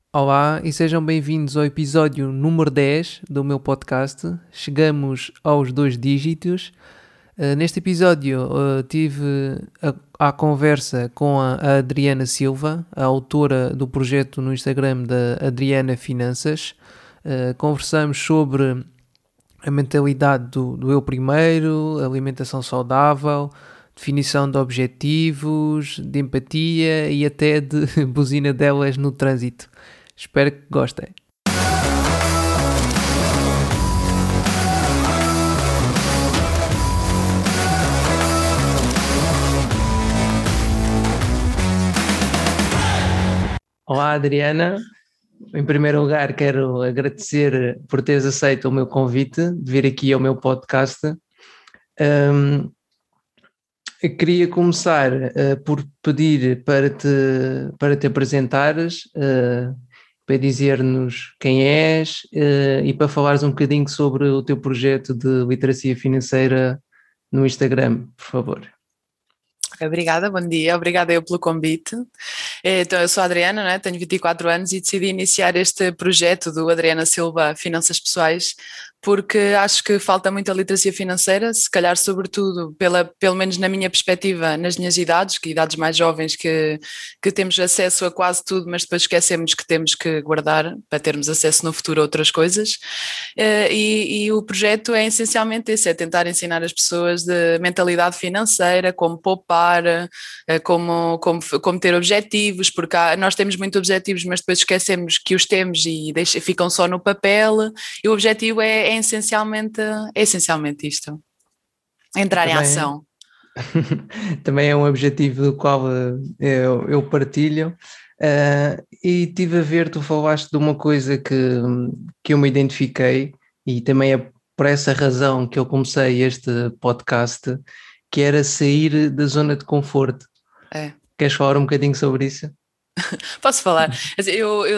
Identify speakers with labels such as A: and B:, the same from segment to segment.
A: Olá e sejam bem-vindos ao episódio número 10 do meu podcast. Chegamos aos dois dígitos. Neste episódio tive a conversa com a Adriana Silva, a autora do projeto no Instagram da Adriana Finanças. Conversamos sobre a mentalidade do eu primeiro, alimentação saudável, definição de objetivos, de empatia e até de buzina delas no trânsito. Espero que gostem. Olá, Adriana. Em primeiro lugar, quero agradecer por teres aceito o meu convite de vir aqui ao meu podcast. Eu queria começar por pedir para te apresentares, para dizer-nos quem és e para falares um bocadinho sobre o teu projeto de literacia financeira no Instagram, por favor.
B: Obrigada, bom dia, obrigada eu pelo convite. Então, eu sou a Adriana, né? Tenho 24 anos e decidi iniciar este projeto do Adriana Silva Finanças Pessoais porque acho que falta muita literacia financeira, se calhar sobretudo, pelo menos na minha perspectiva, nas minhas idades, que idades mais jovens que temos acesso a quase tudo, mas depois esquecemos que temos que guardar para termos acesso no futuro a outras coisas. E o projeto é essencialmente esse, é tentar ensinar as pessoas de mentalidade financeira, como poupar, como ter objetivos, porque nós temos muitos objetivos, mas depois esquecemos que os temos e ficam só no papel, e o objetivo é essencialmente isto, entrar em
A: Também,
B: ação.
A: também é um objetivo do qual eu partilho. E tive a ver, tu falaste de uma coisa que eu me identifiquei e também é por essa razão que eu comecei este podcast, que era sair da zona de conforto.
B: É.
A: Queres falar um bocadinho sobre isso?
B: Posso falar? Assim,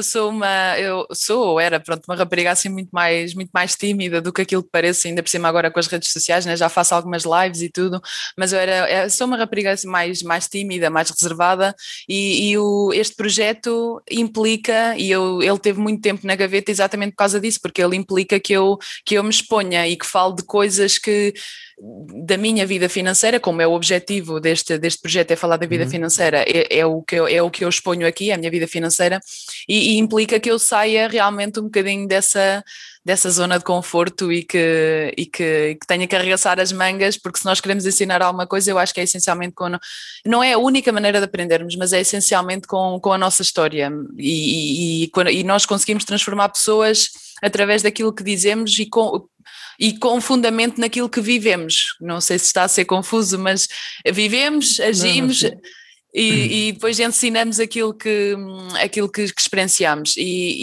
B: eu era, pronto, uma rapariga assim muito mais tímida do que aquilo que parece, ainda por cima agora com as redes sociais, né? Já faço algumas lives e tudo, mas sou uma rapariga assim mais tímida, mais reservada este projeto implica, ele teve muito tempo na gaveta exatamente por causa disso, porque ele implica que eu me exponha e que fale de coisas da minha vida financeira, como é o objetivo deste projeto, é falar da vida financeira, é o que eu exponho aqui, é a minha vida financeira, e implica que eu saia realmente um bocadinho dessa zona de conforto e que tenha que arregaçar as mangas, porque se nós queremos ensinar alguma coisa, eu acho que é essencialmente não é a única maneira de aprendermos, mas é essencialmente com a nossa história, e nós conseguimos transformar pessoas através daquilo que dizemos e com fundamento naquilo que vivemos. Não sei se está a ser confuso, mas vivemos,
A: Não, não
B: agimos
A: sei.
B: e depois ensinamos aquilo que experienciamos.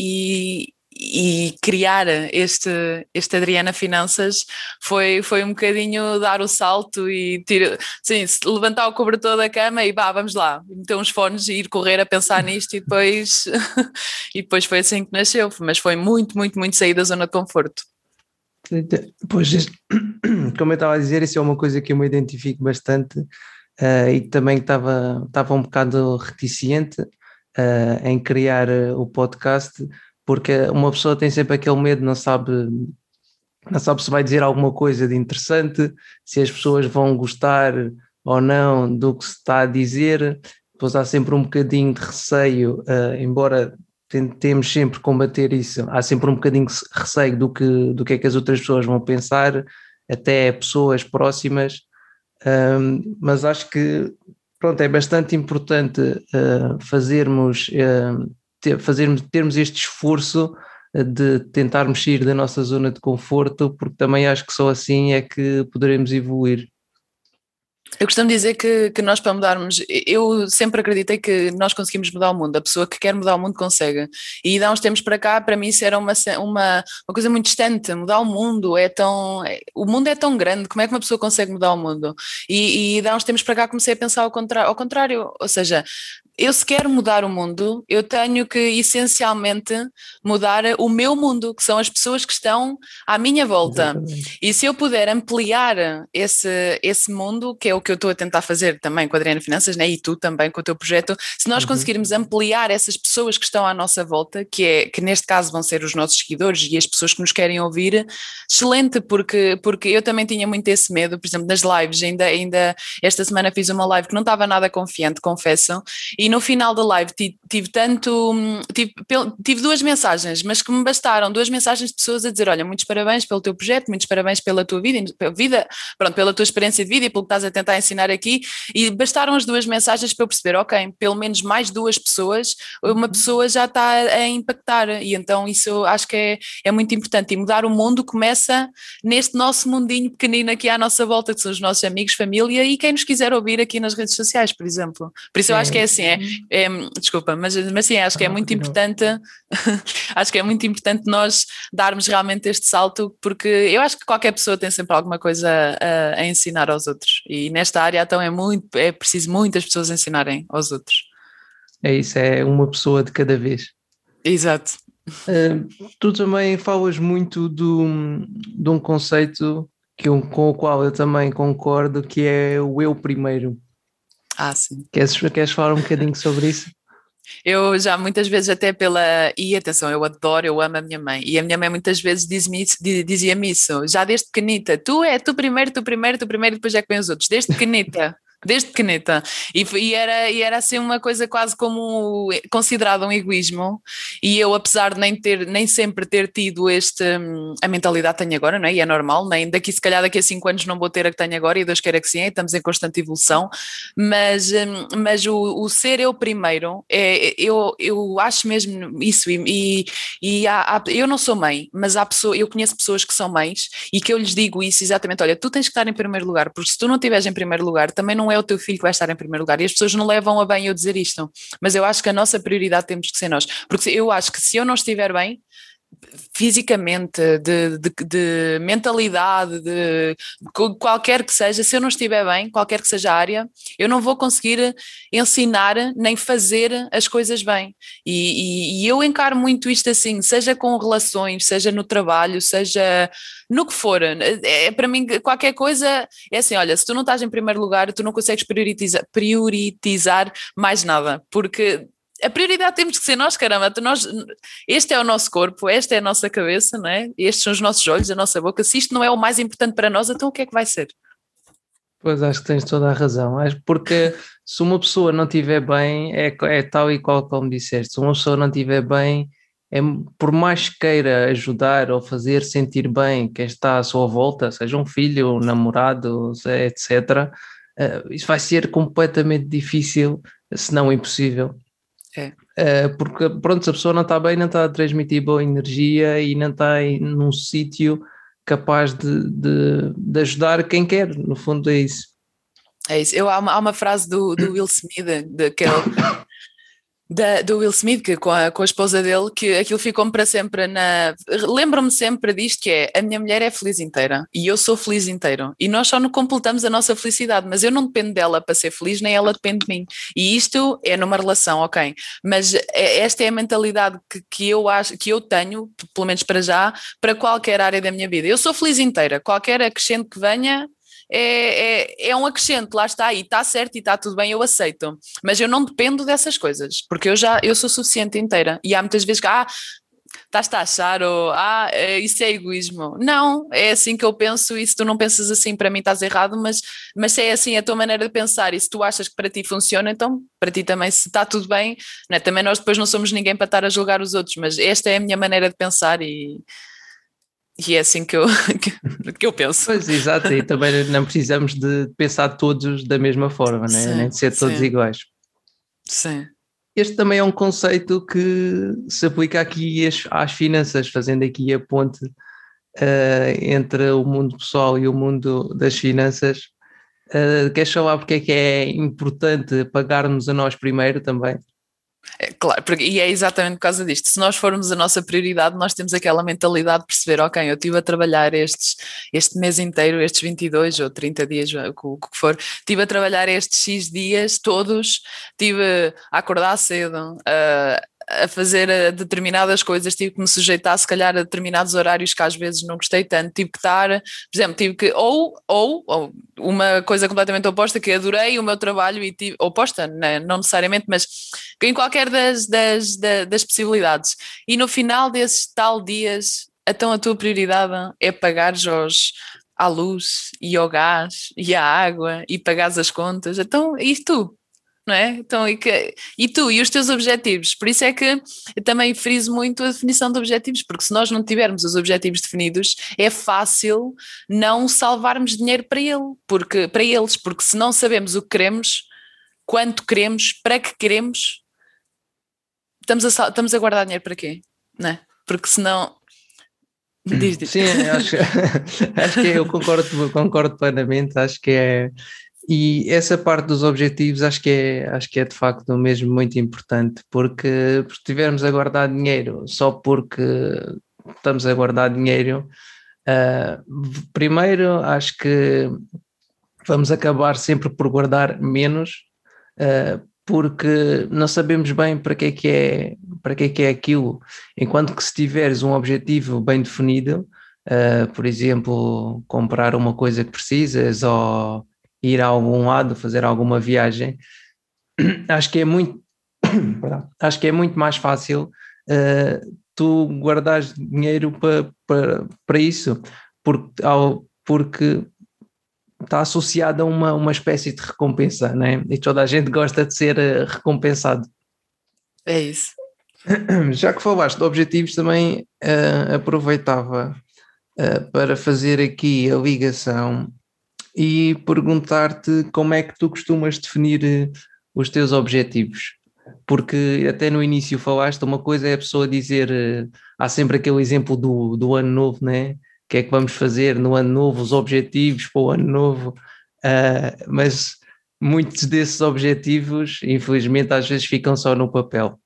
B: E criar este Adriana Finanças foi um bocadinho dar o salto e sim, levantar o cobertor da cama e vamos lá, meter uns fones e ir correr a pensar nisto e depois, e depois foi assim que nasceu, mas foi muito, muito, muito sair da zona de conforto.
A: Pois, como eu estava a dizer, isso é uma coisa que eu me identifico bastante e que também estava um bocado reticente em criar o podcast, porque uma pessoa tem sempre aquele medo, não sabe se vai dizer alguma coisa de interessante, se as pessoas vão gostar ou não do que se está a dizer, depois há sempre um bocadinho de receio, embora tentemos sempre combater isso, há sempre um bocadinho de receio do que é que as outras pessoas vão pensar, até pessoas próximas, mas acho que pronto, é bastante importante termos este esforço de tentarmos sair da nossa zona de conforto, porque também acho que só assim é que poderemos evoluir.
B: Eu costumo dizer que nós, para mudarmos, eu sempre acreditei que nós conseguimos mudar o mundo, a pessoa que quer mudar o mundo consegue. E de há uns tempos para cá, para mim, isso era uma coisa muito distante. Mudar o mundo o mundo é tão grande, como é que uma pessoa consegue mudar o mundo? E de há uns tempos para cá comecei a pensar ao contrário, ou seja, eu se quero mudar o mundo, eu tenho que essencialmente mudar o meu mundo, que são as pessoas que estão à minha volta.
A: Exatamente.
B: E se eu puder ampliar esse mundo, que é o que eu estou a tentar fazer também com a Adriana Finanças, né? E tu também com o teu projeto, se nós conseguirmos ampliar essas pessoas que estão à nossa volta, que neste caso vão ser os nossos seguidores e as pessoas que nos querem ouvir, excelente, porque eu também tinha muito esse medo, por exemplo, nas lives, ainda esta semana fiz uma live que não estava nada confiante, confesso, e no final da live tive duas mensagens, mas que me bastaram, duas mensagens de pessoas a dizer, olha, muitos parabéns pelo teu projeto, muitos parabéns pela tua vida, pronto, pela tua experiência de vida e pelo que estás a tentar ensinar aqui, e bastaram as duas mensagens para eu perceber, ok, pelo menos mais duas pessoas, uma pessoa já está a impactar, e então isso eu acho que é muito importante, e mudar o mundo começa neste nosso mundinho pequenino aqui à nossa volta, que são os nossos amigos, família e quem nos quiser ouvir aqui nas redes sociais, por exemplo. Por isso eu acho que é assim, desculpa, mas sim, acho que é muito importante, acho que é muito importante nós darmos realmente este salto, porque eu acho que qualquer pessoa tem sempre alguma coisa a ensinar aos outros, e nesta área então é preciso muitas pessoas ensinarem aos outros.
A: É isso, é uma pessoa de cada vez.
B: Exato.
A: Tu também falas muito de um conceito com o qual eu também concordo, que é o eu primeiro.
B: Sim.
A: Queres falar um bocadinho sobre isso?
B: Eu já muitas vezes até e atenção, eu amo a minha mãe, e a minha mãe muitas vezes dizia-me isso, já desde pequenita, tu primeiro, depois é que vem os outros, desde pequenita. E era assim uma coisa quase como considerada um egoísmo, e eu, apesar de nem sempre ter tido a mentalidade que tenho agora, não é? E é normal, nem daqui, se calhar daqui a 5 anos não vou ter a que tenho agora, e Deus queira que sim, estamos em constante evolução, mas o ser eu primeiro, eu acho mesmo isso, eu não sou mãe, mas eu conheço pessoas que são mães, e que eu lhes digo isso exatamente, olha, tu tens que estar em primeiro lugar, porque se tu não estiveres em primeiro lugar, também não é o teu filho que vai estar em primeiro lugar, e as pessoas não levam a bem eu dizer isto, mas eu acho que a nossa prioridade temos que ser nós, porque eu acho que se eu não estiver bem, fisicamente, de mentalidade, de qualquer que seja, se eu não estiver bem, qualquer que seja a área, eu não vou conseguir ensinar nem fazer as coisas bem. E eu encaro muito isto assim, seja com relações, seja no trabalho, seja no que for. Para mim, qualquer coisa é assim, olha, se tu não estás em primeiro lugar, tu não consegues prioritizar mais nada, porque a prioridade temos que ser nós, caramba, este é o nosso corpo, esta é a nossa cabeça, não é? Estes são os nossos olhos, a nossa boca. Se isto não é o mais importante para nós, então o que é que vai ser?
A: Pois, acho que tens toda a razão. Acho porque se uma pessoa não estiver bem, é tal e qual como disseste, se uma pessoa não estiver bem, por mais que queira ajudar ou fazer sentir bem quem está à sua volta, seja um filho, um namorado, etc., isso vai ser completamente difícil, se não impossível. Porque pronto, se a pessoa não está bem, não está a transmitir boa energia e não está num sítio capaz de ajudar quem quer, no fundo é isso.
B: É isso. Há uma frase do Will Smith, do Will Smith, que com a esposa dele, que aquilo ficou-me para sempre lembro-me sempre disto, que é, a minha mulher é feliz inteira, e eu sou feliz inteiro, e nós só não completamos a nossa felicidade, mas eu não dependo dela para ser feliz, nem ela depende de mim, e isto é numa relação, ok, mas esta é a mentalidade que eu acho, que eu tenho, pelo menos para já, para qualquer área da minha vida. Eu sou feliz inteira, qualquer acrescente que venha, é um acrescente, lá está, e está certo e está tudo bem, eu aceito, mas eu não dependo dessas coisas, porque eu sou suficiente inteira, e há muitas vezes que estás a achar, ou isso é egoísmo. Não, é assim que eu penso, e se tu não pensas assim, para mim estás errado, mas se é assim a tua maneira de pensar, e se tu achas que para ti funciona, então para ti também, se está tudo bem, não é? Também nós depois não somos ninguém para estar a julgar os outros, mas esta é a minha maneira de pensar, e é assim que eu penso.
A: Pois, exato, e também não precisamos de pensar todos da mesma forma, né? Nem de ser todos iguais.
B: Sim.
A: Este também é um conceito que se aplica aqui às finanças, fazendo aqui a ponte entre o mundo pessoal e o mundo das finanças. Queres falar porque é que é importante pagarmos a nós primeiro também?
B: Claro, e é exatamente por causa disto. Se nós formos a nossa prioridade, nós temos aquela mentalidade de perceber, ok, eu estive a trabalhar este mês inteiro, estes 22 ou 30 dias, o que for, estive a trabalhar estes X dias todos, estive a acordar cedo, a fazer determinadas coisas, tive que me sujeitar se calhar a determinados horários que às vezes não gostei tanto, tive que estar, por exemplo, tive que, ou uma coisa completamente oposta, que adorei o meu trabalho e tive, oposta, não necessariamente, mas em qualquer das possibilidades. E no final desses tal dias, então a tua prioridade é pagares à luz e ao gás e à água e pagares as contas. Então, e tu? Não é? Então, e tu e os teus objetivos? Por isso é que eu também friso muito a definição de objetivos, porque se nós não tivermos os objetivos definidos, é fácil não salvarmos dinheiro para eles, porque se não sabemos o que queremos, quanto queremos, para que queremos, estamos a guardar dinheiro para quê? Não é? Porque senão. Diz.
A: Sim, acho que eu concordo plenamente, acho que é. E essa parte dos objetivos acho que é de facto mesmo muito importante, porque se estivermos a guardar dinheiro só porque estamos a guardar dinheiro, primeiro acho que vamos acabar sempre por guardar menos, porque não sabemos bem para que é aquilo, enquanto que se tiveres um objetivo bem definido, por exemplo, comprar uma coisa que precisas ou ir a algum lado, fazer alguma viagem, acho que é muito, acho que é muito mais fácil tu guardares dinheiro para isso, porque está associado a uma espécie de recompensa, né? E toda a gente gosta de ser recompensado.
B: É isso.
A: Já que falaste de objetivos, também aproveitava para fazer aqui a ligação e perguntar-te como é que tu costumas definir os teus objetivos. Porque até no início falaste, uma coisa é a pessoa dizer, há sempre aquele exemplo do ano novo, né? O que é que vamos fazer no ano novo, os objetivos para o ano novo, mas muitos desses objetivos, infelizmente, às vezes ficam só no papel.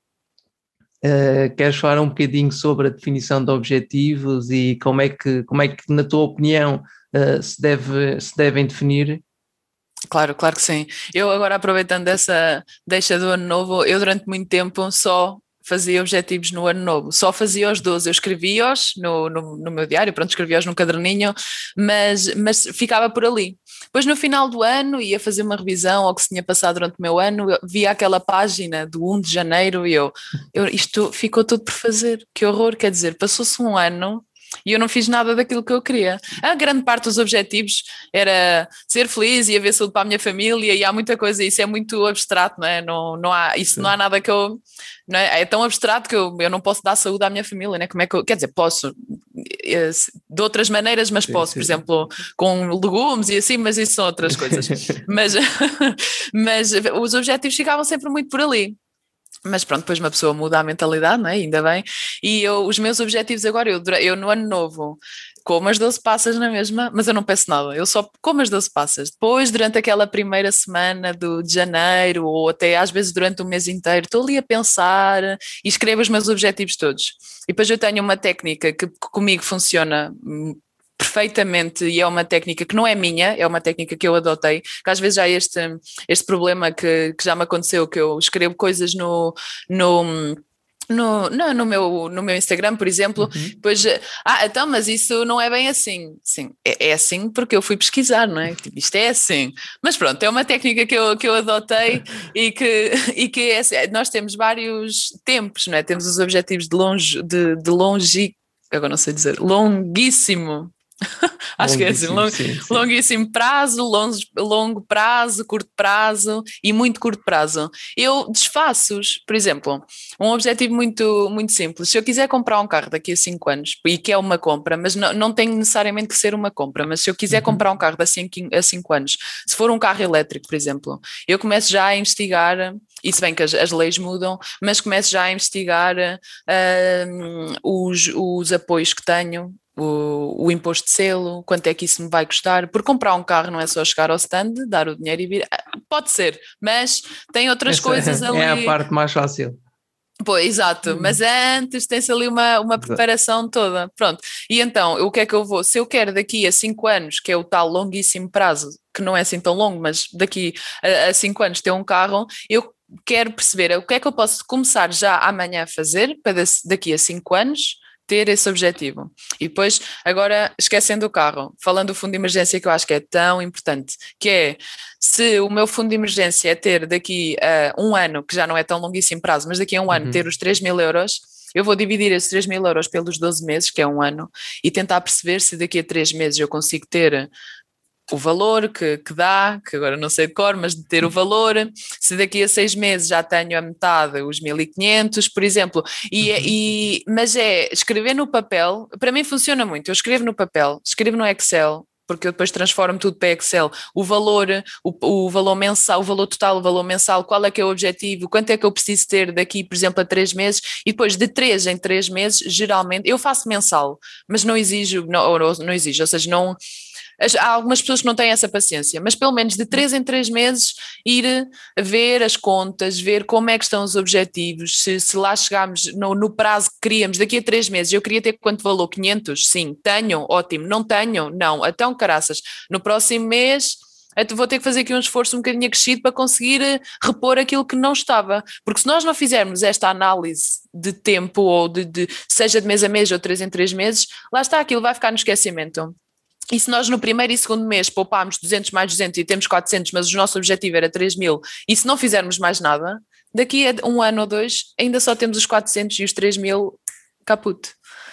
A: Queres falar um bocadinho sobre a definição de objetivos e como é que na tua opinião, se devem definir?
B: Claro, claro que sim. Eu agora aproveitando essa deixa do ano novo, eu durante muito tempo só fazia objetivos no ano novo, só fazia os 12, eu escrevia-os no meu diário, pronto, escrevia-os num caderninho, mas ficava por ali. Depois no final do ano ia fazer uma revisão ao que se tinha passado durante o meu ano, via aquela página do 1 de janeiro e isto ficou tudo por fazer, que horror, quer dizer, passou-se um ano e eu não fiz nada daquilo que eu queria. A grande parte dos objetivos era ser feliz e haver saúde para a minha família, e há muita coisa, isso é muito abstrato, não é? Não há nada que eu. Não é? É tão abstrato que eu não posso dar saúde à minha família, né? Como é que quer dizer, posso de outras maneiras, mas
A: Sim,
B: posso,
A: sim.
B: por exemplo, com legumes e assim, mas isso são outras coisas. mas, mas os objetivos ficavam sempre muito por ali. Mas pronto, depois uma pessoa muda a mentalidade, não é? Ainda bem. E os meus objetivos agora, eu no ano novo como as 12 passas na mesma, mas eu não peço nada, eu só como as 12 passas. Depois, durante aquela primeira semana de janeiro, ou até às vezes durante o mês inteiro, estou ali a pensar e escrevo os meus objetivos todos. E depois eu tenho uma técnica que comigo funciona perfeitamente, e é uma técnica que não é minha, é uma técnica que eu adotei, que às vezes há este problema que já me aconteceu, que eu escrevo coisas no no meu Instagram, por exemplo, depois, então, mas isso não é bem assim. Sim, é assim porque eu fui pesquisar, não é? Tipo, isto é assim. Mas pronto, é uma técnica que eu adotei e que é assim, nós temos vários tempos, não é? Temos os objetivos de longe, agora não sei dizer, longuíssimo. Acho que é assim,
A: Longuíssimo, sim, sim.
B: longuíssimo prazo, longo prazo, curto prazo e muito curto prazo. Eu desfaço-os, por exemplo, um objetivo muito, muito simples. Se eu quiser comprar um carro daqui a 5 anos, e que é uma compra, mas não tem necessariamente que ser uma compra, mas se eu quiser comprar um carro daqui a 5 anos, se for um carro elétrico, por exemplo, eu começo já a investigar, e se bem que as leis mudam, mas começo já a investigar os apoios que tenho, o imposto de selo, quanto é que isso me vai custar, porque comprar um carro não é só chegar ao stand, dar o dinheiro e vir, pode ser, mas tem outras
A: Essa
B: coisas
A: é a
B: ali.
A: parte mais fácil.
B: Pois, exato, mas antes tem-se ali uma preparação toda, pronto. E então, o que é que eu vou? Se eu quero daqui a 5 anos, que é o tal longuíssimo prazo, que não é assim tão longo, mas daqui a 5 anos ter um carro, eu quero perceber o que é que eu posso começar já amanhã a fazer para daqui a 5 anos ter esse objetivo. E depois, agora, esquecendo o carro, falando do fundo de emergência que eu acho que é tão importante, que é, se o meu fundo de emergência é ter daqui a um ano, que já não é tão longuíssimo prazo, mas daqui a um ano ter os 3.000 euros, eu vou dividir esses 3.000 euros pelos 12 meses, que é um ano, e tentar perceber se daqui a 3 meses eu consigo ter o valor que dá, que agora não sei de cor, mas de ter o valor, se daqui a 6 meses já tenho a metade, os 1.500, por exemplo, mas escrever no papel, para mim funciona muito, eu escrevo no papel, escrevo no Excel, porque eu depois transformo tudo para Excel, o valor, o valor mensal, o valor total, o valor mensal, qual é que é o objetivo, quanto é que eu preciso ter daqui, por exemplo, a 3 meses, e depois de 3 em 3 meses, geralmente, eu faço mensal, mas não exijo, não exijo, ou seja, não. Há algumas pessoas que não têm essa paciência, mas pelo menos de 3 em 3 meses ir a ver as contas, ver como é que estão os objetivos, se lá chegarmos no prazo que queríamos, daqui a 3 meses, eu queria ter quanto valor? 500? Sim. Tenho? Ótimo. Não tenho? Não. Então, caraças, no próximo mês vou ter que fazer aqui um esforço um bocadinho acrescido para conseguir repor aquilo que não estava, porque se nós não fizermos esta análise de tempo ou seja de mês a mês ou 3 em 3 meses, lá está, aquilo vai ficar no esquecimento. E se nós no primeiro e segundo mês poupámos 200 mais 200 e temos 400, mas o nosso objetivo era 3.000, e se não fizermos mais nada, daqui a um ano ou dois ainda só temos os 400 e os 3.000 caput.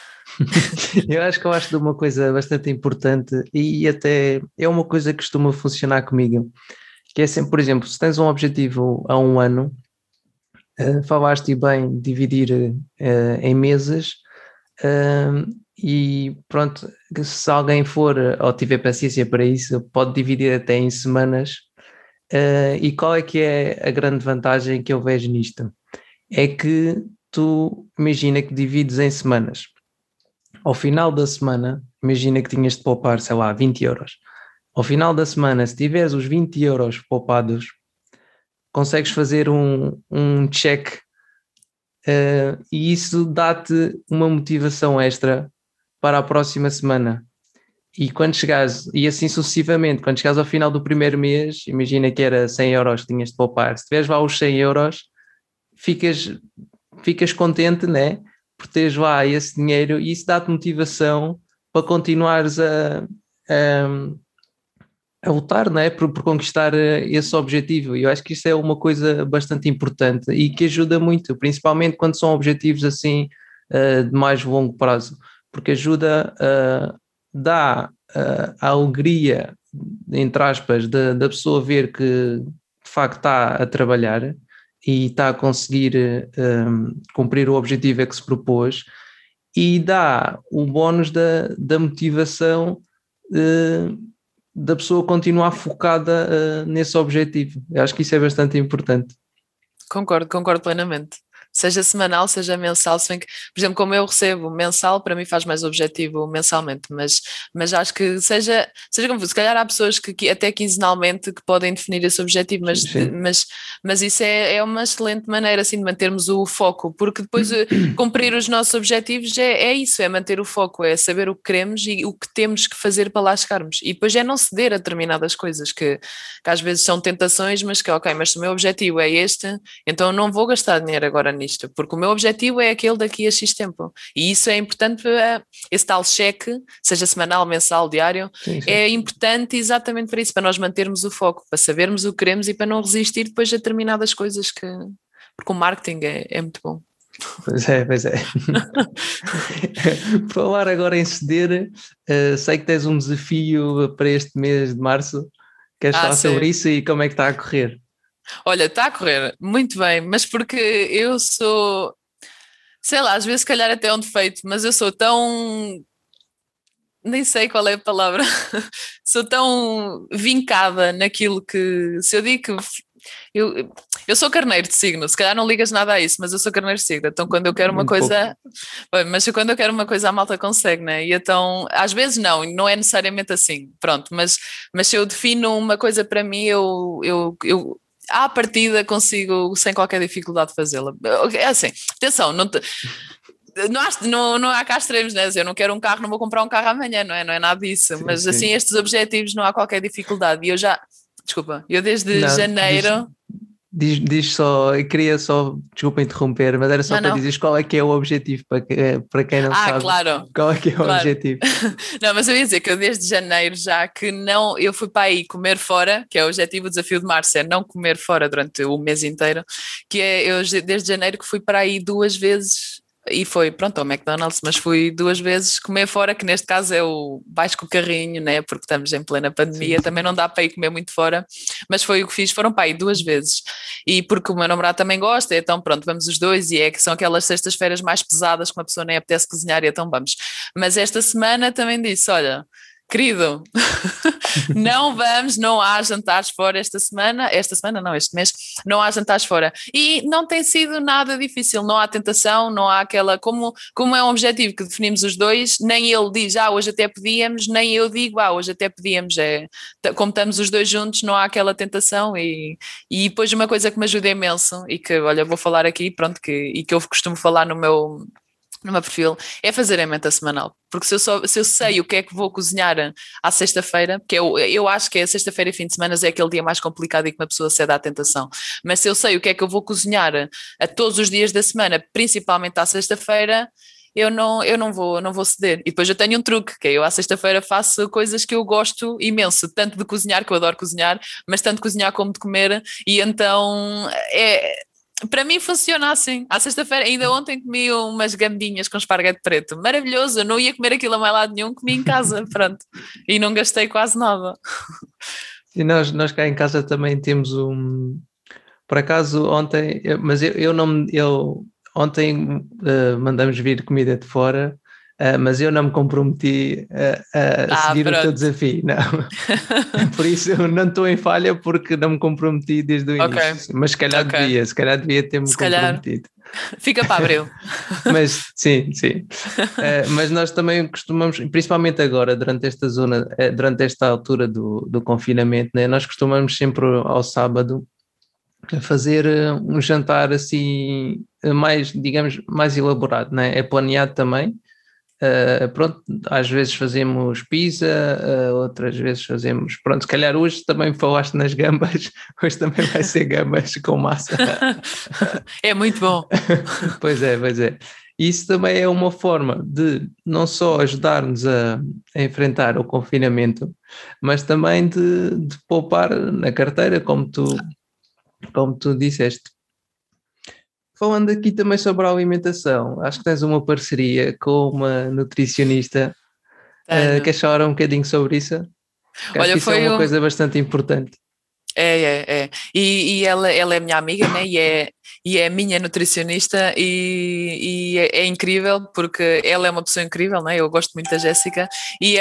A: Eu acho de uma coisa bastante importante e até é uma coisa que costuma funcionar comigo, que é sempre, por exemplo, se tens um objetivo a um ano, falaste bem dividir em meses, e pronto, se alguém for ou tiver paciência para isso, pode dividir até em semanas. E qual é que é a grande vantagem que eu vejo nisto? É que tu imagina que divides em semanas. Ao final da semana, imagina que tinhas de poupar, sei lá, 20 euros. Ao final da semana, se tiveres os 20 euros poupados, consegues fazer um check, e isso dá-te uma motivação extra para a próxima semana. E quando chegares, e assim sucessivamente, quando chegares ao final do primeiro mês, imagina que era 100 euros que tinhas de poupar, se tiveres lá os 100 euros, ficas contente, né? Por teres lá esse dinheiro, e isso dá-te motivação para continuares a lutar, não é? Por conquistar esse objetivo. E eu acho que isso é uma coisa bastante importante e que ajuda muito, principalmente quando são objetivos assim, de mais longo prazo, porque ajuda, dá a alegria, entre aspas, da pessoa ver que de facto está a trabalhar e está a conseguir cumprir o objetivo a que se propôs, e dá o bónus da motivação, da pessoa continuar focada nesse objetivo. Eu acho que isso é bastante importante.
B: Concordo plenamente. Seja semanal, seja mensal, se bem que, por exemplo, como eu recebo mensal, para mim faz mais objetivo mensalmente, mas acho que seja como for, se calhar há pessoas que até quinzenalmente que podem definir esse objetivo, mas isso é uma excelente maneira assim de mantermos o foco, porque depois cumprir os nossos objetivos é isso, é manter o foco, é saber o que queremos e o que temos que fazer para lá chegarmos, e depois é não ceder a determinadas coisas que às vezes são tentações, mas que ok, mas se o meu objetivo é este, então não vou gastar dinheiro agora nisto, porque o meu objetivo é aquele daqui a X tempo. E isso é importante, esse tal cheque, seja semanal, mensal, diário,
A: Sim.
B: É importante exatamente para isso, para nós mantermos o foco, para sabermos o que queremos e para não resistir depois a determinadas coisas porque o marketing é muito bom.
A: Pois é. Por falar agora em ceder, sei que tens um desafio para este mês de março. Queres falar sobre isso e como é que está a correr?
B: Olha, está a correr muito bem, mas porque eu sou, sei lá, às vezes se calhar até é um defeito, mas eu sou tão, nem sei qual é a palavra, sou tão vincada naquilo que, se eu digo que eu sou carneiro de signo, se calhar não ligas nada a isso, mas eu sou carneiro de signo, então quando eu quero uma coisa, mas quando eu quero uma coisa a malta consegue, né? E então, às vezes não é necessariamente assim, pronto, mas se eu defino uma coisa para mim, eu à partida consigo sem qualquer dificuldade fazê-la. É assim, atenção, não há cá extremos, né? Eu não quero um carro, não vou comprar um carro amanhã, não é nada disso,
A: Sim,
B: mas assim,
A: sim.
B: estes objetivos não há qualquer dificuldade, e desculpa, eu desde
A: Não,
B: janeiro,
A: diz só, eu queria só, desculpa interromper, mas era só
B: não,
A: para
B: não,
A: dizeres qual é que é o objetivo, para quem não sabe
B: claro,
A: qual é que é o
B: claro.
A: objetivo.
B: Não, mas eu ia dizer que eu desde janeiro já que não, eu fui para aí comer fora, que é o objetivo, o desafio de março é não comer fora durante o mês inteiro, que é eu desde janeiro que fui para aí 2 vezes e foi, pronto, ao McDonald's, mas fui 2 vezes comer fora, que neste caso é o vais com o carrinho, né, porque estamos em plena
A: Sim,
B: pandemia, também
A: sim.
B: não dá para ir comer muito fora, mas foi o que fiz, foram para aí 2 vezes, e porque o meu namorado também gosta, então pronto, vamos os dois, e é que são aquelas sextas-feiras mais pesadas que uma pessoa nem apetece cozinhar, e então vamos. Mas esta semana também disse: olha, querido, não há jantares fora esta semana não, este mês, não há jantares fora. E não tem sido nada difícil, não há tentação, não há aquela, como é um objetivo que definimos os dois, nem ele diz, hoje até podíamos, nem eu digo, hoje até podíamos, como estamos os dois juntos, não há aquela tentação e depois uma coisa que me ajuda imenso e que, olha, vou falar aqui, pronto, e que eu costumo falar no meu perfil, é fazer a emenda semanal. Porque se eu sei o que é que vou cozinhar à sexta-feira, porque eu acho que a sexta-feira e fim de semana é aquele dia mais complicado e que uma pessoa cede à tentação. Mas se eu sei o que é que eu vou cozinhar a todos os dias da semana, principalmente à sexta-feira, eu não vou ceder. E depois eu tenho um truque, que é eu à sexta-feira faço coisas que eu gosto imenso, tanto de cozinhar, que eu adoro cozinhar, mas tanto de cozinhar como de comer, e então para mim funciona assim. À sexta-feira, ainda ontem comi umas gambinhas com esparguete preto. Maravilhoso, eu não ia comer aquilo a mais lado nenhum, comi em casa, pronto. E não gastei quase nada.
A: E nós cá em casa também temos por acaso ontem, mas eu não, ontem mandamos vir comida de fora, mas eu não me comprometi a seguir o teu
B: Pronto.
A: desafio, não. Por isso eu não estou em falha porque não me comprometi desde o
B: Ok,
A: início, mas
B: ok.
A: se calhar devia ter-me
B: Se calhar
A: comprometido.
B: fica para abril.
A: Mas sim, sim. Mas nós também costumamos, principalmente agora, durante esta altura do confinamento, né, nós costumamos sempre ao sábado fazer um jantar assim mais, digamos, mais elaborado, né? É planeado também. Pronto, às vezes fazemos pizza, outras vezes fazemos, pronto, se calhar hoje também falaste nas gambas, hoje também vai ser gambas com massa.
B: É muito bom.
A: Pois é, pois é. Isso também é uma forma de não só ajudar-nos a enfrentar o confinamento, mas também de poupar na carteira, como tu disseste. Falando aqui também sobre a alimentação, acho que tens uma parceria com uma nutricionista.
B: Tenho.
A: Queres falar um bocadinho sobre isso? Porque acho
B: Olha,
A: que isso é
B: foi
A: uma
B: um.
A: coisa bastante importante.
B: É. E ela é minha amiga, né? E é minha nutricionista e é incrível porque ela é uma pessoa incrível, né? Eu gosto muito da Jéssica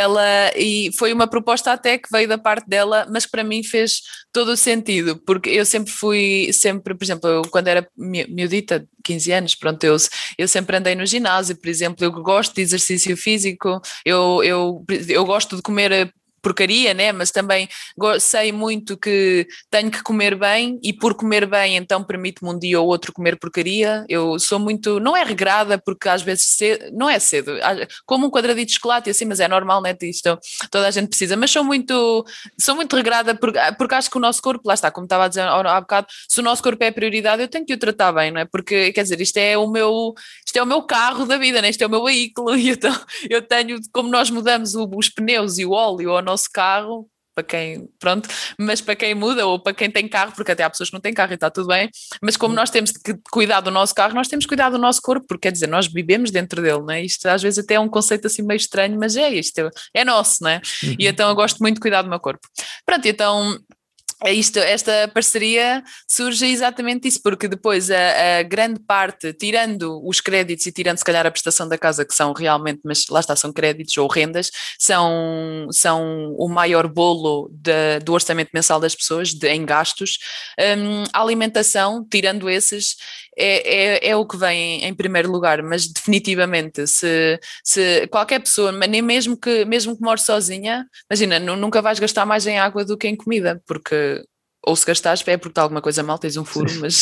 B: e foi uma proposta até que veio da parte dela, mas que para mim fez todo o sentido, porque eu sempre, por exemplo, eu, quando era miudita, 15 anos, pronto, eu sempre andei no ginásio, por exemplo, eu gosto de exercício físico, eu gosto de comer porcaria, né? Mas também sei muito que tenho que comer bem e por comer bem então permite-me um dia ou outro comer porcaria. Eu sou muito, não é regrada porque às vezes não é cedo, como um quadradinho de chocolate e assim, mas é normal, né? Isto toda a gente precisa, mas sou muito regrada porque acho que o nosso corpo, lá está, como estava a dizer há bocado, se o nosso corpo é a prioridade, eu tenho que o tratar bem, não é? Porque, quer dizer, isto é o meu carro da vida, né? Isto é o meu veículo e então eu tenho, como nós mudamos os pneus e o óleo ao nosso carro, para quem, pronto, mas para quem muda ou para quem tem carro, porque até há pessoas que não têm carro e está tudo bem, mas como nós temos que cuidar do nosso carro, nós temos que cuidar do nosso corpo, porque quer dizer, nós vivemos dentro dele, né? Isto às vezes até é um conceito assim meio estranho, mas isto é nosso, né? E
A: Uhum.
B: então eu gosto muito de cuidar do meu corpo. Pronto, então esta parceria surge exatamente isso, porque depois a grande parte, tirando os créditos e tirando se calhar a prestação da casa, que são realmente, mas lá está, são créditos ou rendas, são o maior bolo do orçamento mensal das pessoas em gastos. A alimentação, tirando esses, é o que vem em primeiro lugar, mas definitivamente se qualquer pessoa, mas nem mesmo que more sozinha, imagina, nunca vais gastar mais em água do que em comida, porque ou se gastares é porque está alguma coisa mal, tens um furo, mas,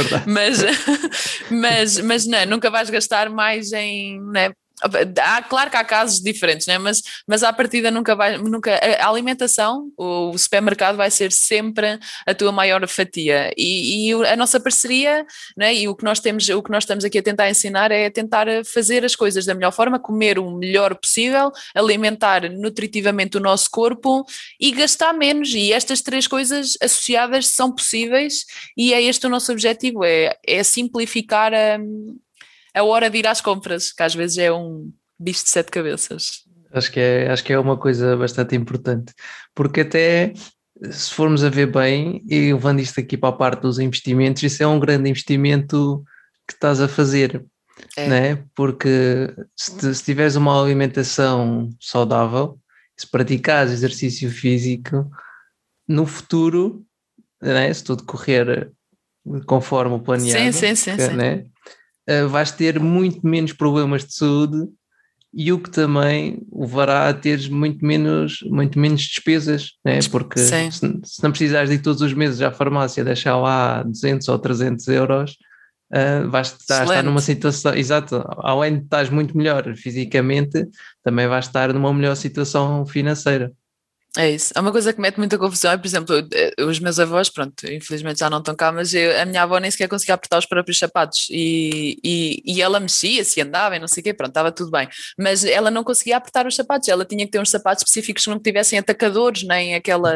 B: mas não, nunca vais gastar mais em, né? Claro que há casos diferentes, né? Mas à partida nunca a alimentação, o supermercado vai ser sempre a tua maior fatia e a nossa parceria, né? E o que nós estamos aqui a tentar ensinar é tentar fazer as coisas da melhor forma, comer o melhor possível, alimentar nutritivamente o nosso corpo e gastar menos, e estas três coisas associadas são possíveis e é este o nosso objetivo, é simplificar a hora de ir às compras, que às vezes é um bicho de sete cabeças.
A: Acho que é uma coisa bastante importante, porque até se formos a ver bem, e levando isto aqui para a parte dos investimentos, isso é um grande investimento que estás a fazer, né? Porque se tiveres uma alimentação saudável, se praticares exercício físico, no futuro, né? Se tudo correr conforme o planeado,
B: Sim.
A: né? Vais ter muito menos problemas de saúde e o que também levará a teres muito menos despesas, né? Porque se não precisares de ir todos os meses à farmácia deixar lá 200 ou 300 euros, vais estar numa situação, exato, além de estás muito melhor fisicamente, também vais estar numa melhor situação financeira.
B: É isso. É uma coisa que mete muita confusão. É, por exemplo, os meus avós, pronto, infelizmente já não estão cá, mas a minha avó nem sequer conseguia apertar os próprios sapatos e ela mexia-se, andava e não sei o quê, pronto, estava tudo bem. Mas ela não conseguia apertar os sapatos, ela tinha que ter uns sapatos específicos que não tivessem atacadores, nem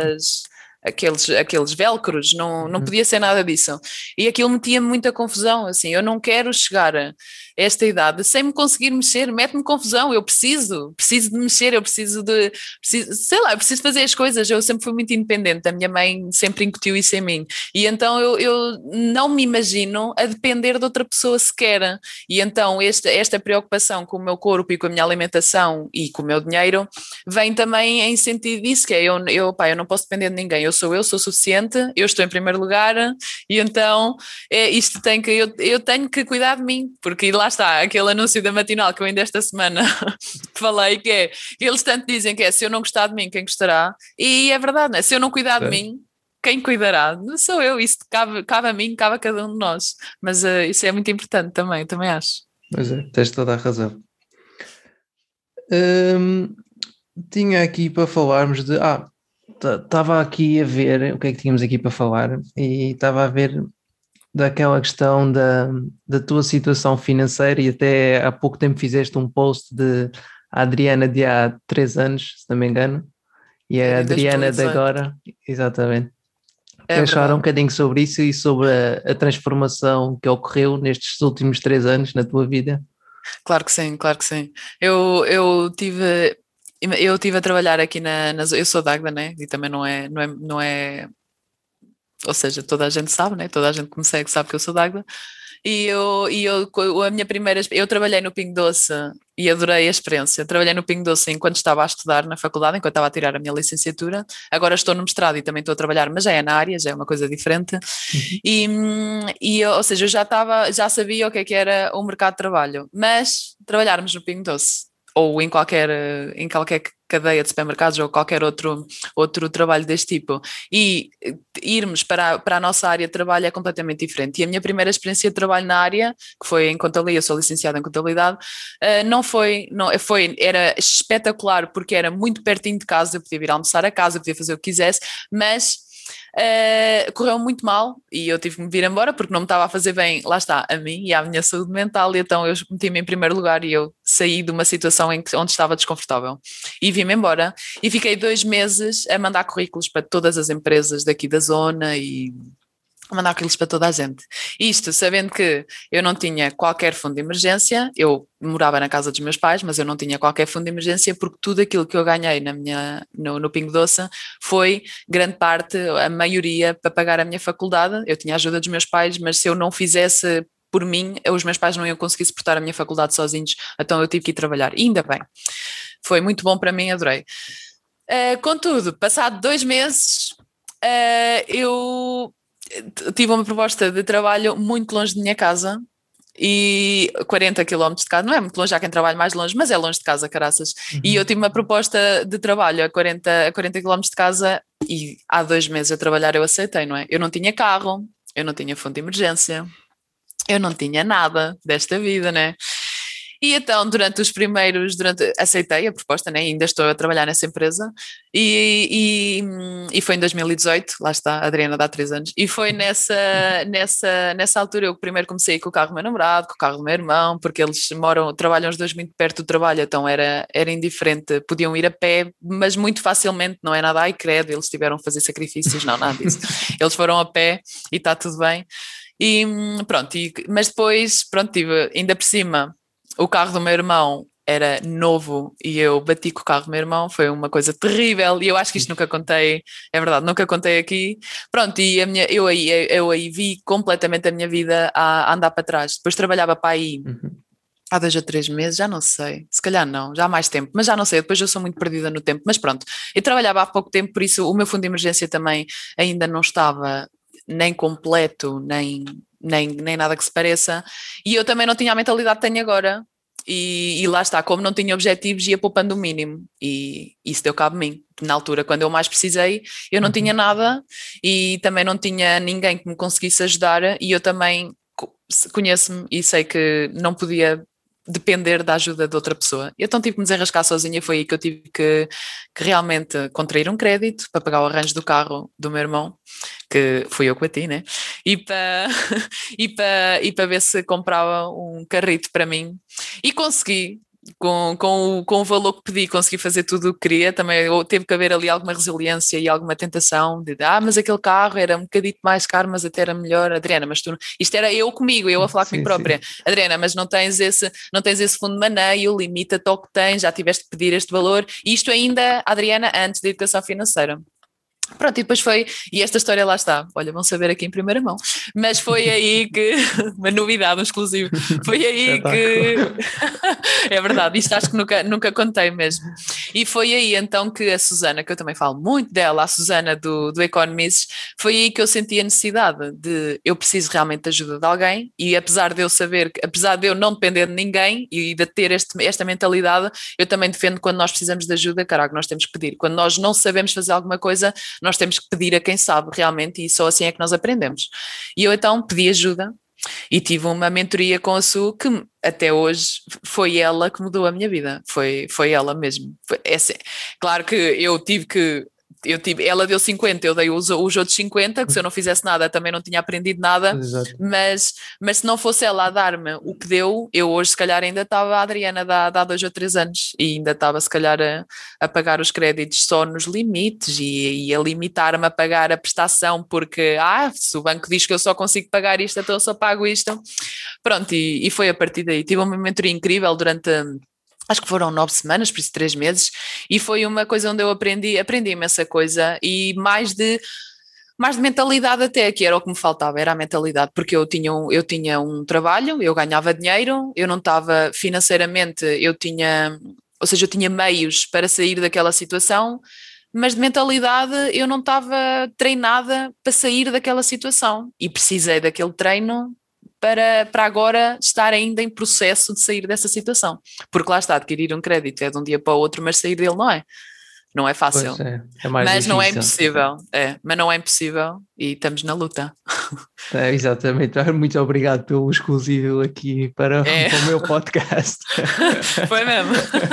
B: aqueles velcros, não podia ser nada disso. E aquilo metia-me muita confusão, assim, eu não quero chegar a esta idade sem me conseguir mexer, mete-me confusão, eu preciso de mexer, sei lá, eu preciso fazer as coisas, eu sempre fui muito independente, a minha mãe sempre incutiu isso em mim, e então eu não me imagino a depender de outra pessoa sequer, e então esta preocupação com o meu corpo e com a minha alimentação e com o meu dinheiro, vem também em sentido disso, que é eu não posso depender de ninguém, eu sou suficiente, eu estou em primeiro lugar, e então isto eu tenho que cuidar de mim, porque lá está, aquele anúncio da Matinal que eu ainda esta semana falei, que é, eles tanto dizem que é, se eu não gostar de mim, quem gostará? E é verdade, não é? Se eu não cuidar de mim, quem cuidará? Não sou eu, isso cabe a mim, cabe a cada um de nós, mas isso é muito importante também acho.
A: Pois é, tens toda a razão. Tinha aqui para falarmos de... estava aqui a ver o que é que tínhamos aqui para falar e estava a ver daquela questão da tua situação financeira e até há pouco tempo fizeste um post de a Adriana de há 3 anos, se não me engano, e a Adriana de agora, exatamente. Queres falar um bocadinho sobre isso e sobre a transformação que ocorreu nestes últimos 3 anos na tua vida?
B: Claro que sim. Eu tive a trabalhar aqui eu sou de Águeda, né? E também não é, ou seja, toda a gente sabe, né? Toda a gente que me segue sabe que eu sou de Águeda. A minha eu trabalhei no Pingo Doce e adorei a experiência. Trabalhei no Pingo Doce enquanto estava a estudar na faculdade, enquanto estava a tirar a minha licenciatura. Agora estou no mestrado e também estou a trabalhar, mas já é na área, já é uma coisa diferente. Ou seja, eu já sabia o que era o mercado de trabalho, mas trabalharmos no Pingo Doce ou em qualquer cadeia de supermercados ou qualquer outro trabalho deste tipo, e irmos para a nossa área de trabalho é completamente diferente. E a minha primeira experiência de trabalho na área, que foi em contabilidade, eu sou licenciada em contabilidade, era espetacular porque era muito pertinho de casa, eu podia vir almoçar a casa, eu podia fazer o que quisesse, mas correu muito mal e eu tive que me vir embora porque não me estava a fazer bem, lá está, a mim e à minha saúde mental, e então eu meti-me em primeiro lugar e eu saí de uma situação onde estava desconfortável e vim-me embora e fiquei 2 meses a mandar currículos para todas as empresas daqui da zona e a mandar currículos para toda a gente. Isto sabendo que eu não tinha qualquer fundo de emergência, eu morava na casa dos meus pais, mas eu não tinha qualquer fundo de emergência porque tudo aquilo que eu ganhei no Pingo Doce foi grande parte, a maioria, para pagar a minha faculdade. Eu tinha a ajuda dos meus pais, mas se eu não fizesse por mim, os meus pais não iam conseguir suportar a minha faculdade sozinhos, então eu tive que ir trabalhar. E ainda bem, foi muito bom para mim, adorei. Contudo, passado 2 meses, eu tive uma proposta de trabalho muito longe de minha casa e 40 quilómetros de casa, não é muito longe, há quem trabalhe mais longe, mas é longe de casa, caraças. E eu tive uma proposta de trabalho a 40 quilómetros de casa e há 2 meses a trabalhar eu aceitei, não é? Eu não tinha carro, eu não tinha fonte de emergência, eu não tinha nada desta vida, né? E então, aceitei a proposta, né? Ainda estou a trabalhar nessa empresa, e foi em 2018, lá está, a Adriana dá 3 anos, e foi nessa altura eu primeiro comecei com o carro do meu namorado, com o carro do meu irmão, porque eles trabalham os dois muito perto do trabalho, então era indiferente, podiam ir a pé, mas muito facilmente, não é nada, ai credo, eles tiveram que fazer sacrifícios, não, nada disso. Eles foram a pé e está tudo bem. E pronto, mas depois, pronto, tive ainda por cima o carro do meu irmão era novo e eu bati com o carro do meu irmão, foi uma coisa terrível e eu acho que isto nunca contei, é verdade, nunca contei aqui. Pronto, e eu aí vi completamente a minha vida a andar para trás. Depois trabalhava para aí há 2 ou 3 meses, já não sei, se calhar não, já há mais tempo, mas já não sei, depois eu sou muito perdida no tempo, mas pronto, eu trabalhava há pouco tempo, por isso o meu fundo de emergência também ainda não estava nem completo, nem nada que se pareça, e eu também não tinha a mentalidade que tenho agora, e lá está, como não tinha objetivos, ia poupando o mínimo, e isso deu cabo de mim. Na altura, quando eu mais precisei, eu não tinha nada e também não tinha ninguém que me conseguisse ajudar, e eu também conheço-me e sei que não podia depender da ajuda de outra pessoa. Eu então tive que me desenrascar sozinha, foi aí que eu tive que realmente contrair um crédito para pagar o arranjo do carro do meu irmão, que fui eu que bati, né? E para e para ver se comprava um carrito para mim. E consegui. Com o valor que pedi, consegui fazer tudo o que queria. Também teve que haver ali alguma resiliência e alguma tentação de mas aquele carro era um bocadinho mais caro, mas até era melhor. Adriana, mas isto era eu comigo, eu a falar comigo própria. Adriana, mas não tens esse fundo de maneio, limita-te ao que tens, já tiveste que pedir este valor. E isto ainda, Adriana, antes da educação financeira. Pronto, e depois e esta história lá está, olha, vão saber aqui em primeira mão, mas foi aí que, uma novidade, um exclusivo, foi aí que, é verdade, isto acho que nunca contei mesmo, e foi aí então que a Susana, que eu também falo muito dela, a Susana do Economists, foi aí que eu senti a necessidade de, eu preciso realmente de ajuda de alguém, e apesar de eu saber, apesar de eu não depender de ninguém, e de ter esta mentalidade, eu também defendo que quando nós precisamos de ajuda, caraca, nós temos que pedir, quando nós não sabemos fazer alguma coisa, nós temos que pedir a quem sabe realmente e só assim é que nós aprendemos. E eu então pedi ajuda e tive uma mentoria com a Su que até hoje foi ela que mudou a minha vida, foi ela mesmo. Assim, claro que ela deu 50, eu dei os outros 50, que se eu não fizesse nada também não tinha aprendido nada,
A: Exato.
B: mas se não fosse ela a dar-me o que deu, eu hoje se calhar ainda estava a Adriana de há 2 ou 3 anos e ainda estava se calhar a pagar os créditos só nos limites e a limitar-me a pagar a prestação porque, se o banco diz que eu só consigo pagar isto, então eu só pago isto. Pronto, e foi a partir daí. Tive uma mentoria incrível durante... Acho que foram 9 semanas, por isso 3 meses, e foi uma coisa onde eu aprendi imensa coisa e mais de mentalidade até, que era o que me faltava, era a mentalidade, porque eu tinha um trabalho, eu ganhava dinheiro, eu não estava financeiramente, ou seja, eu tinha meios para sair daquela situação, mas de mentalidade eu não estava treinada para sair daquela situação e precisei daquele treino para agora estar ainda em processo de sair dessa situação. Porque lá está, adquirir um crédito é de um dia para o outro, mas sair dele não é. Não é fácil.
A: Pois é mais
B: Mas não é
A: difícil.
B: impossível. Mas não é impossível e estamos na luta.
A: Exatamente. Muito obrigado pelo exclusivo aqui para o meu podcast.
B: Foi mesmo.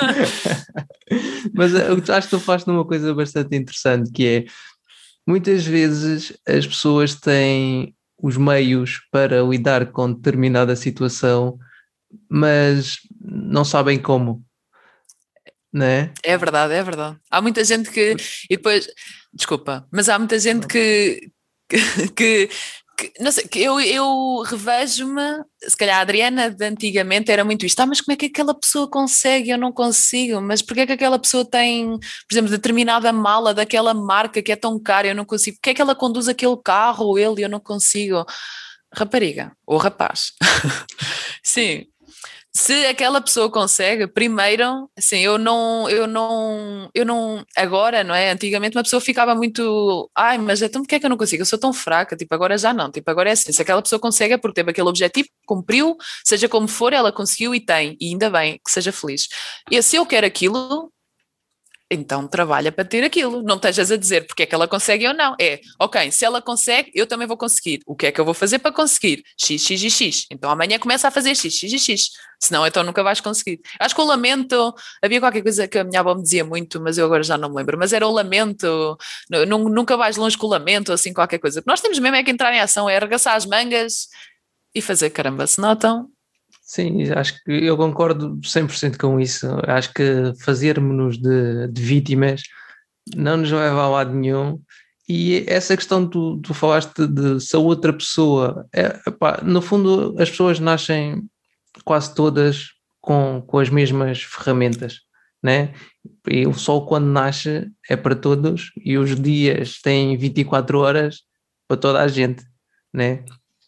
A: Mas eu acho que tu falaste numa coisa bastante interessante, que é, muitas vezes as pessoas têm os meios para lidar com determinada situação, mas não sabem como, não é?
B: É verdade, é verdade. Há muita gente que. E depois. Desculpa, mas há muita gente que não sei, que eu revejo-me, se calhar a Adriana de antigamente era muito isto, mas como é que aquela pessoa consegue, eu não consigo, mas porque é que aquela pessoa tem, por exemplo, determinada mala daquela marca que é tão cara, eu não consigo, porque é que ela conduz aquele carro, ou ele, eu não consigo. Rapariga, ou rapaz, sim, se aquela pessoa consegue, primeiro, assim, eu não, agora, não é? Antigamente uma pessoa ficava muito, ai, mas então porque é que eu não consigo? Eu sou tão fraca, tipo, agora já não, tipo, agora é assim, se aquela pessoa consegue é porque teve aquele objetivo, cumpriu, seja como for, ela conseguiu e tem, e ainda bem, que seja feliz. E se eu quero aquilo, então trabalha para ter aquilo, não estejas a dizer porque é que ela consegue ou não, é, ok, se ela consegue, eu também vou conseguir, o que é que eu vou fazer para conseguir? X, X e X, então amanhã começa a fazer X, X e X, senão então nunca vais conseguir. Acho que o lamento, havia qualquer coisa que a minha avó me dizia muito, mas eu agora já não me lembro, mas era o lamento, nunca vais longe com o lamento, ou assim qualquer coisa, nós temos mesmo é que entrar em ação, é arregaçar as mangas e fazer, caramba, se notam.
A: Sim, acho que eu concordo 100% com isso. Acho que fazermos-nos de vítimas não nos leva a lado nenhum. E essa questão que tu falaste de se a outra pessoa, epá, no fundo, as pessoas nascem quase todas com as mesmas ferramentas, né? E o sol, quando nasce, é para todos, e os dias têm 24 horas para toda a gente, né?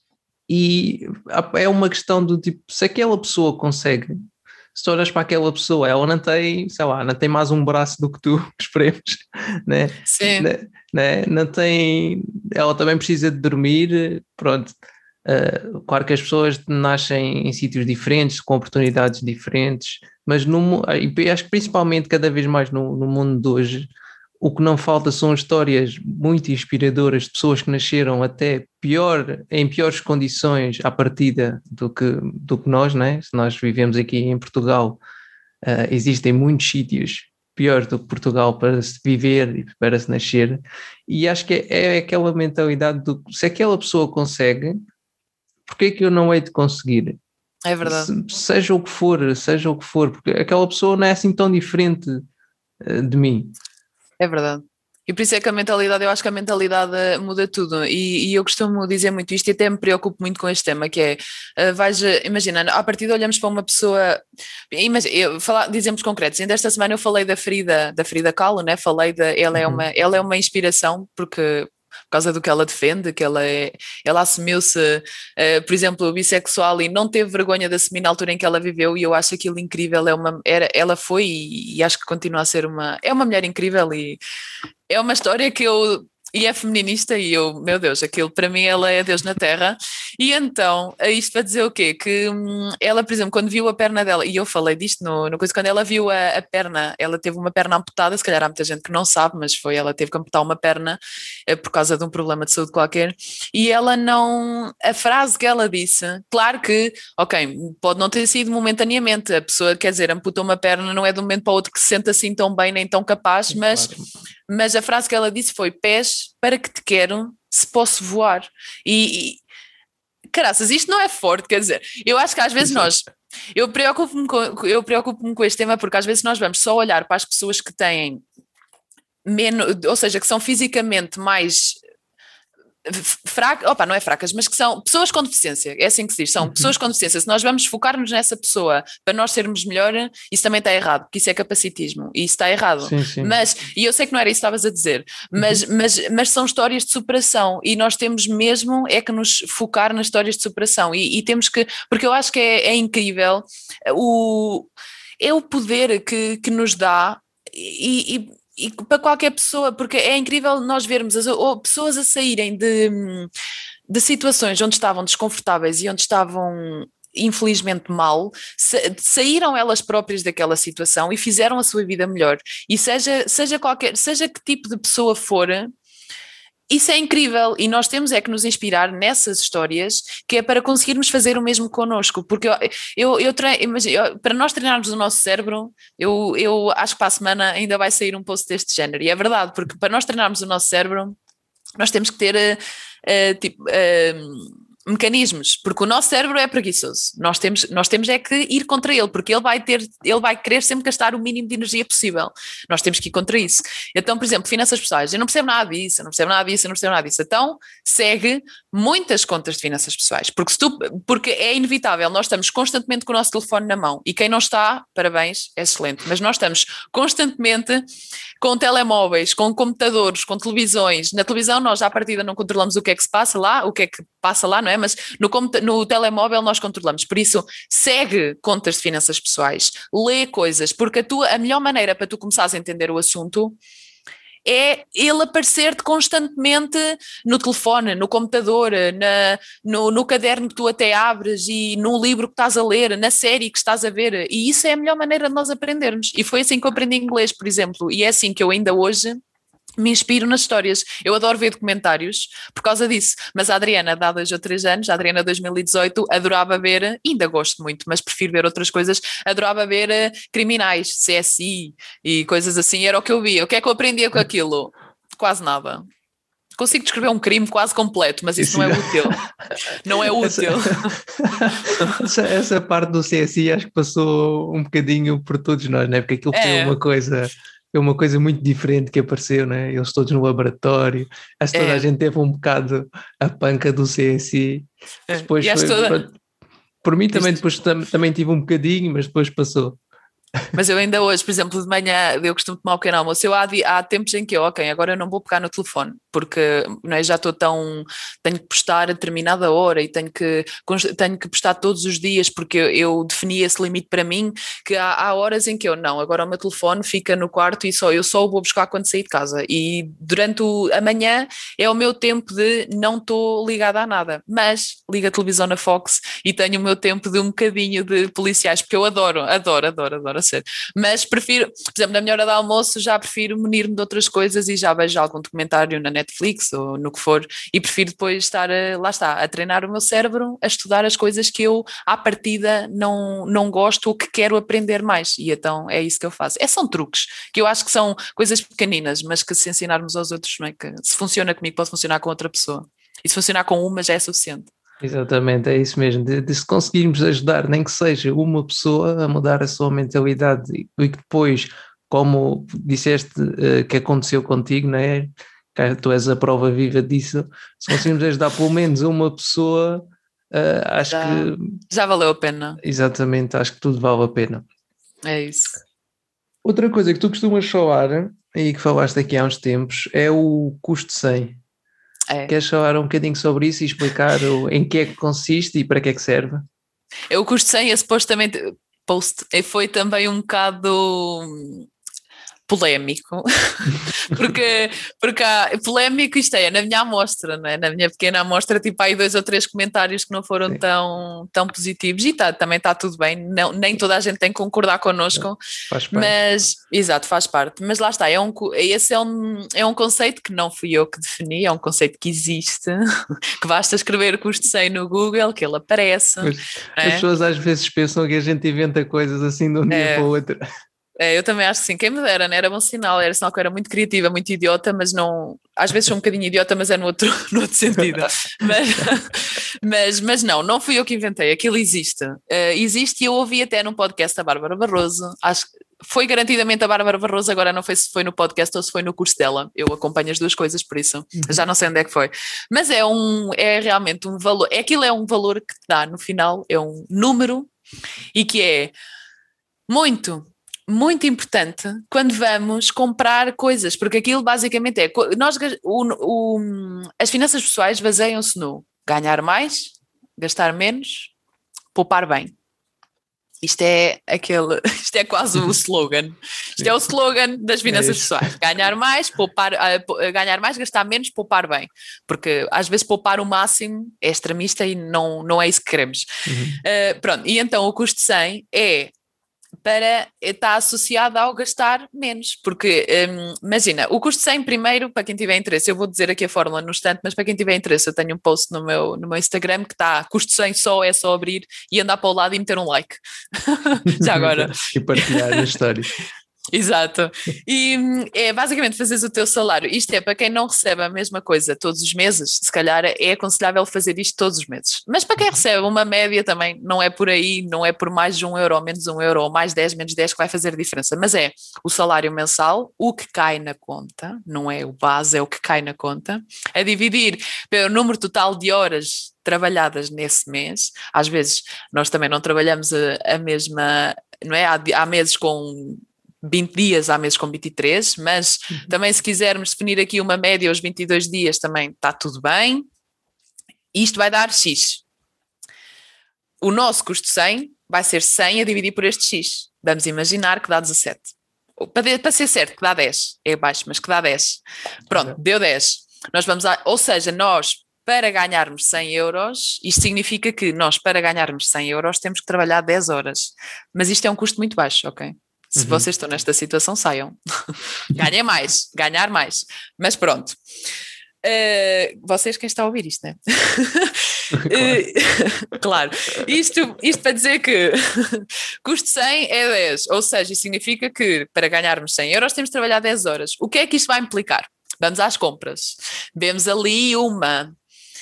A: E é uma questão do tipo, se aquela pessoa consegue, se tu olhas para aquela pessoa, ela não tem, sei lá, não tem mais um braço do que tu, esperemos, né?
B: Sim.
A: Não tem, ela também precisa de dormir, pronto. Claro que as pessoas nascem em sítios diferentes, com oportunidades diferentes, mas e acho que principalmente cada vez mais no mundo de hoje, o que não falta são histórias muito inspiradoras de pessoas que nasceram até em piores condições à partida do que nós, né? Se nós vivemos aqui em Portugal, existem muitos sítios piores do que Portugal para se viver e para se nascer, e acho que é aquela mentalidade do se aquela pessoa consegue, porque é que eu não hei de conseguir?
B: É verdade.
A: Seja o que for, porque aquela pessoa não é assim tão diferente de mim.
B: É verdade. E por isso é que a mentalidade, eu acho que a mentalidade muda tudo. E eu costumo dizer muito isto e até me preocupo muito com este tema, que é, imagina, à partida olhamos para uma pessoa, dizemos concretos, ainda esta semana eu falei da Frida Kahlo, né? Falei
A: Uhum.
B: ela é uma inspiração, porque por causa do que ela defende, ela assumiu-se, por exemplo, bissexual e não teve vergonha de assumir na altura em que ela viveu, e eu acho aquilo incrível, ela foi e acho que continua a ser é uma mulher incrível e é uma história que eu. E é feminista e eu, meu Deus, aquilo para mim ela é Deus na Terra. E então, isto para dizer o quê? Que ela, por exemplo, quando viu a perna dela, e eu falei disto no coisa, quando ela viu a perna, ela teve uma perna amputada, se calhar há muita gente que não sabe, mas ela teve que amputar uma perna por causa de um problema de saúde qualquer, e ela não, a frase que ela disse, claro que, ok, pode não ter sido momentaneamente, a pessoa, quer dizer, amputou uma perna, não é de um momento para o outro que se sente assim tão bem nem tão capaz,
A: Claro.
B: mas a frase que ela disse foi: pés, para que te quero se posso voar? Caraças, isto não é forte, quer dizer, eu acho que às vezes
A: Exato.
B: eu preocupo-me com este tema porque às vezes nós vamos só olhar para as pessoas que têm menos, ou seja, que são fisicamente mais fracas, opa, não é fracas, mas que são pessoas com deficiência, é assim que se diz, são pessoas
A: Uhum.
B: com deficiência. Se nós vamos focar-nos nessa pessoa para nós sermos melhor, isso também está errado, porque isso é capacitismo, e isso está errado.
A: Sim, sim.
B: Mas, e eu sei que não era isso que estavas a dizer,
A: Uhum.
B: mas são histórias de superação, e nós temos mesmo é que nos focar nas histórias de superação, e temos que, porque eu acho que é incrível é o poder que nos dá. E para qualquer pessoa, porque é incrível nós vermos ou pessoas a saírem de situações onde estavam desconfortáveis e onde estavam infelizmente mal, saíram elas próprias daquela situação e fizeram a sua vida melhor. E seja que tipo de pessoa for, isso é incrível e nós temos é que nos inspirar nessas histórias, que é para conseguirmos fazer o mesmo connosco, porque imagina, para nós treinarmos o nosso cérebro, eu acho que para a semana ainda vai sair um post deste género, e é verdade, porque para nós treinarmos o nosso cérebro, nós temos que ter mecanismos, porque o nosso cérebro é preguiçoso. Nós temos é que ir contra ele, porque ele vai querer sempre gastar o mínimo de energia possível. Nós temos que ir contra isso. Então, por exemplo, finanças pessoais, eu não percebo nada disso, eu não percebo nada disso, eu não percebo nada disso. Então, segue muitas contas de finanças pessoais, porque é inevitável, nós estamos constantemente com o nosso telefone na mão, e quem não está, parabéns, é excelente, mas nós estamos constantemente com telemóveis, com computadores, com televisões. Na televisão nós à partida não controlamos o que é que se passa lá, o que é que passa lá, não é? Mas no telemóvel nós controlamos, por isso segue contas de finanças pessoais, lê coisas, porque a melhor maneira para tu começares a entender o assunto é ele aparecer-te constantemente no telefone, no computador, no caderno que tu até abres e no livro que estás a ler, na série que estás a ver, e isso é a melhor maneira de nós aprendermos, e foi assim que eu aprendi inglês, por exemplo, e é assim que eu ainda hoje me inspiro nas histórias. Eu adoro ver documentários por causa disso, mas a Adriana, de há 2 ou 3 anos, a Adriana 2018, adorava ver, ainda gosto muito, mas prefiro ver outras coisas, adorava ver criminais, CSI e coisas assim, era o que eu via. O que é que eu aprendia com aquilo? Quase nada. Consigo descrever um crime quase completo, mas isso não é útil. Não é útil.
A: Essa parte do CSI acho que passou um bocadinho por todos nós, não é? Porque aquilo foi uma coisa muito diferente que apareceu, né? Eles todos no laboratório, acho que toda a gente teve um bocado a panca do CSI. Depois foi, por mim também, depois também tive um bocadinho, mas depois passou.
B: Mas eu ainda hoje, por exemplo, de manhã, eu costumo tomar um pequeno almoço. Há tempos em que ok, agora eu não vou pegar no telefone, porque não é, já estou tenho que postar a determinada hora e tenho que postar todos os dias, porque eu defini esse limite para mim, que há horas em que eu não, agora o meu telefone fica no quarto e eu só o vou buscar quando sair de casa. E durante a manhã é o meu tempo de não estou ligada a nada, mas ligo a televisão na Fox e tenho o meu tempo de um bocadinho de policiais, porque eu adoro a sério. Mas prefiro, por exemplo, na minha hora de almoço já prefiro munir-me de outras coisas e já vejo algum documentário na Netflix ou no que for e prefiro depois estar, lá está, a treinar o meu cérebro, a estudar as coisas que eu à partida não gosto ou que quero aprender mais, e então é isso que eu faço. São truques, que eu acho que são coisas pequeninas, mas que se ensinarmos aos outros, não é? Que se funciona comigo pode funcionar com outra pessoa, e se funcionar com uma já é suficiente.
A: Exatamente, é isso mesmo. De se conseguirmos ajudar, nem que seja uma pessoa a mudar a sua mentalidade e que depois, como disseste que aconteceu contigo, não é? Que tu és a prova viva disso. Se conseguirmos ajudar pelo menos uma pessoa, acho que
B: já valeu a pena.
A: Exatamente, acho que tudo vale a pena.
B: É isso.
A: Outra coisa que tu costumas falar e que falaste aqui há uns tempos é o custo 100. Queres falar um bocadinho sobre isso e explicar em que é que consiste e para que é que serve?
B: O custo 100 é supostamente foi também um bocado polémico, porque polémico isto na minha amostra, não é? Na minha pequena amostra, tipo, há aí 2 ou 3 comentários que não foram tão positivos, e também está tudo bem, nem toda a gente tem que concordar connosco,
A: faz parte.
B: Mas, exato, faz parte, mas lá está, esse é um conceito que não fui eu que defini, é um conceito que existe, que basta escrever custo 100 no Google, que ele aparece.
A: As pessoas às vezes pensam que a gente inventa coisas assim de um dia para o outro.
B: Eu também acho que sim, quem me dera, né? Era bom sinal, era sinal que eu era muito criativa, muito idiota, mas não, às vezes sou um bocadinho idiota, mas é no outro sentido, mas não fui eu que inventei, aquilo existe, existe, e eu ouvi até num podcast da Bárbara Barroso, acho que foi garantidamente a Bárbara Barroso, agora não sei se foi no podcast ou se foi no curso dela, eu acompanho as duas coisas, por isso já não sei onde é que foi, mas é realmente um valor, aquilo é um valor que te dá no final, é um número, e que é muito importante quando vamos comprar coisas, porque aquilo basicamente as finanças pessoais baseiam-se no ganhar mais, gastar menos, poupar bem. Isto é quase o slogan. Isto é o slogan das finanças pessoais. Ganhar mais, ganhar mais, gastar menos, poupar bem. Porque às vezes poupar o máximo é extremista e não é isso que queremos. Pronto, e então o custo 100 está associado ao gastar menos, porque imagina, o custo 100 primeiro, para quem tiver interesse, eu vou dizer aqui a fórmula no instante, mas para quem tiver interesse, eu tenho um post no meu Instagram que está, custo 100 é só abrir e andar para o lado e meter um like. Já agora.
A: E partilhar as histórias.
B: Exato, e é basicamente fazeres o teu salário, isto é para quem não recebe a mesma coisa todos os meses, se calhar é aconselhável fazer isto todos os meses, mas para quem recebe uma média também não é por aí, não é por mais de €1, menos €1 ou mais 10, menos 10 que vai fazer diferença, mas é o salário mensal, o que cai na conta, não é o base, é o que cai na conta, a dividir pelo número total de horas trabalhadas nesse mês, às vezes nós também não trabalhamos a mesma, não é? Há meses com 20 dias, há meses com 23, mas também se quisermos definir aqui uma média aos 22 dias também está tudo bem, isto vai dar X. O nosso custo 100 vai ser 100 a dividir por este X. Vamos imaginar que dá 17. Para ser certo, que dá 10. É baixo, mas que dá 10. Pronto, deu 10. Ou seja, nós, para ganharmos 100 euros, isto significa que nós, para ganharmos 100 euros, temos que trabalhar 10 horas. Mas isto é um custo muito baixo, ok? Se vocês estão nesta situação, saiam. Ganhem mais, ganhar mais. Mas pronto. Vocês, quem está a ouvir isto, né? Claro. Isto para dizer que custo 100 é 10, ou seja, isso significa que para ganharmos 100 euros temos de trabalhar 10 horas. O que é que isto vai implicar? Vamos às compras. Vemos ali uma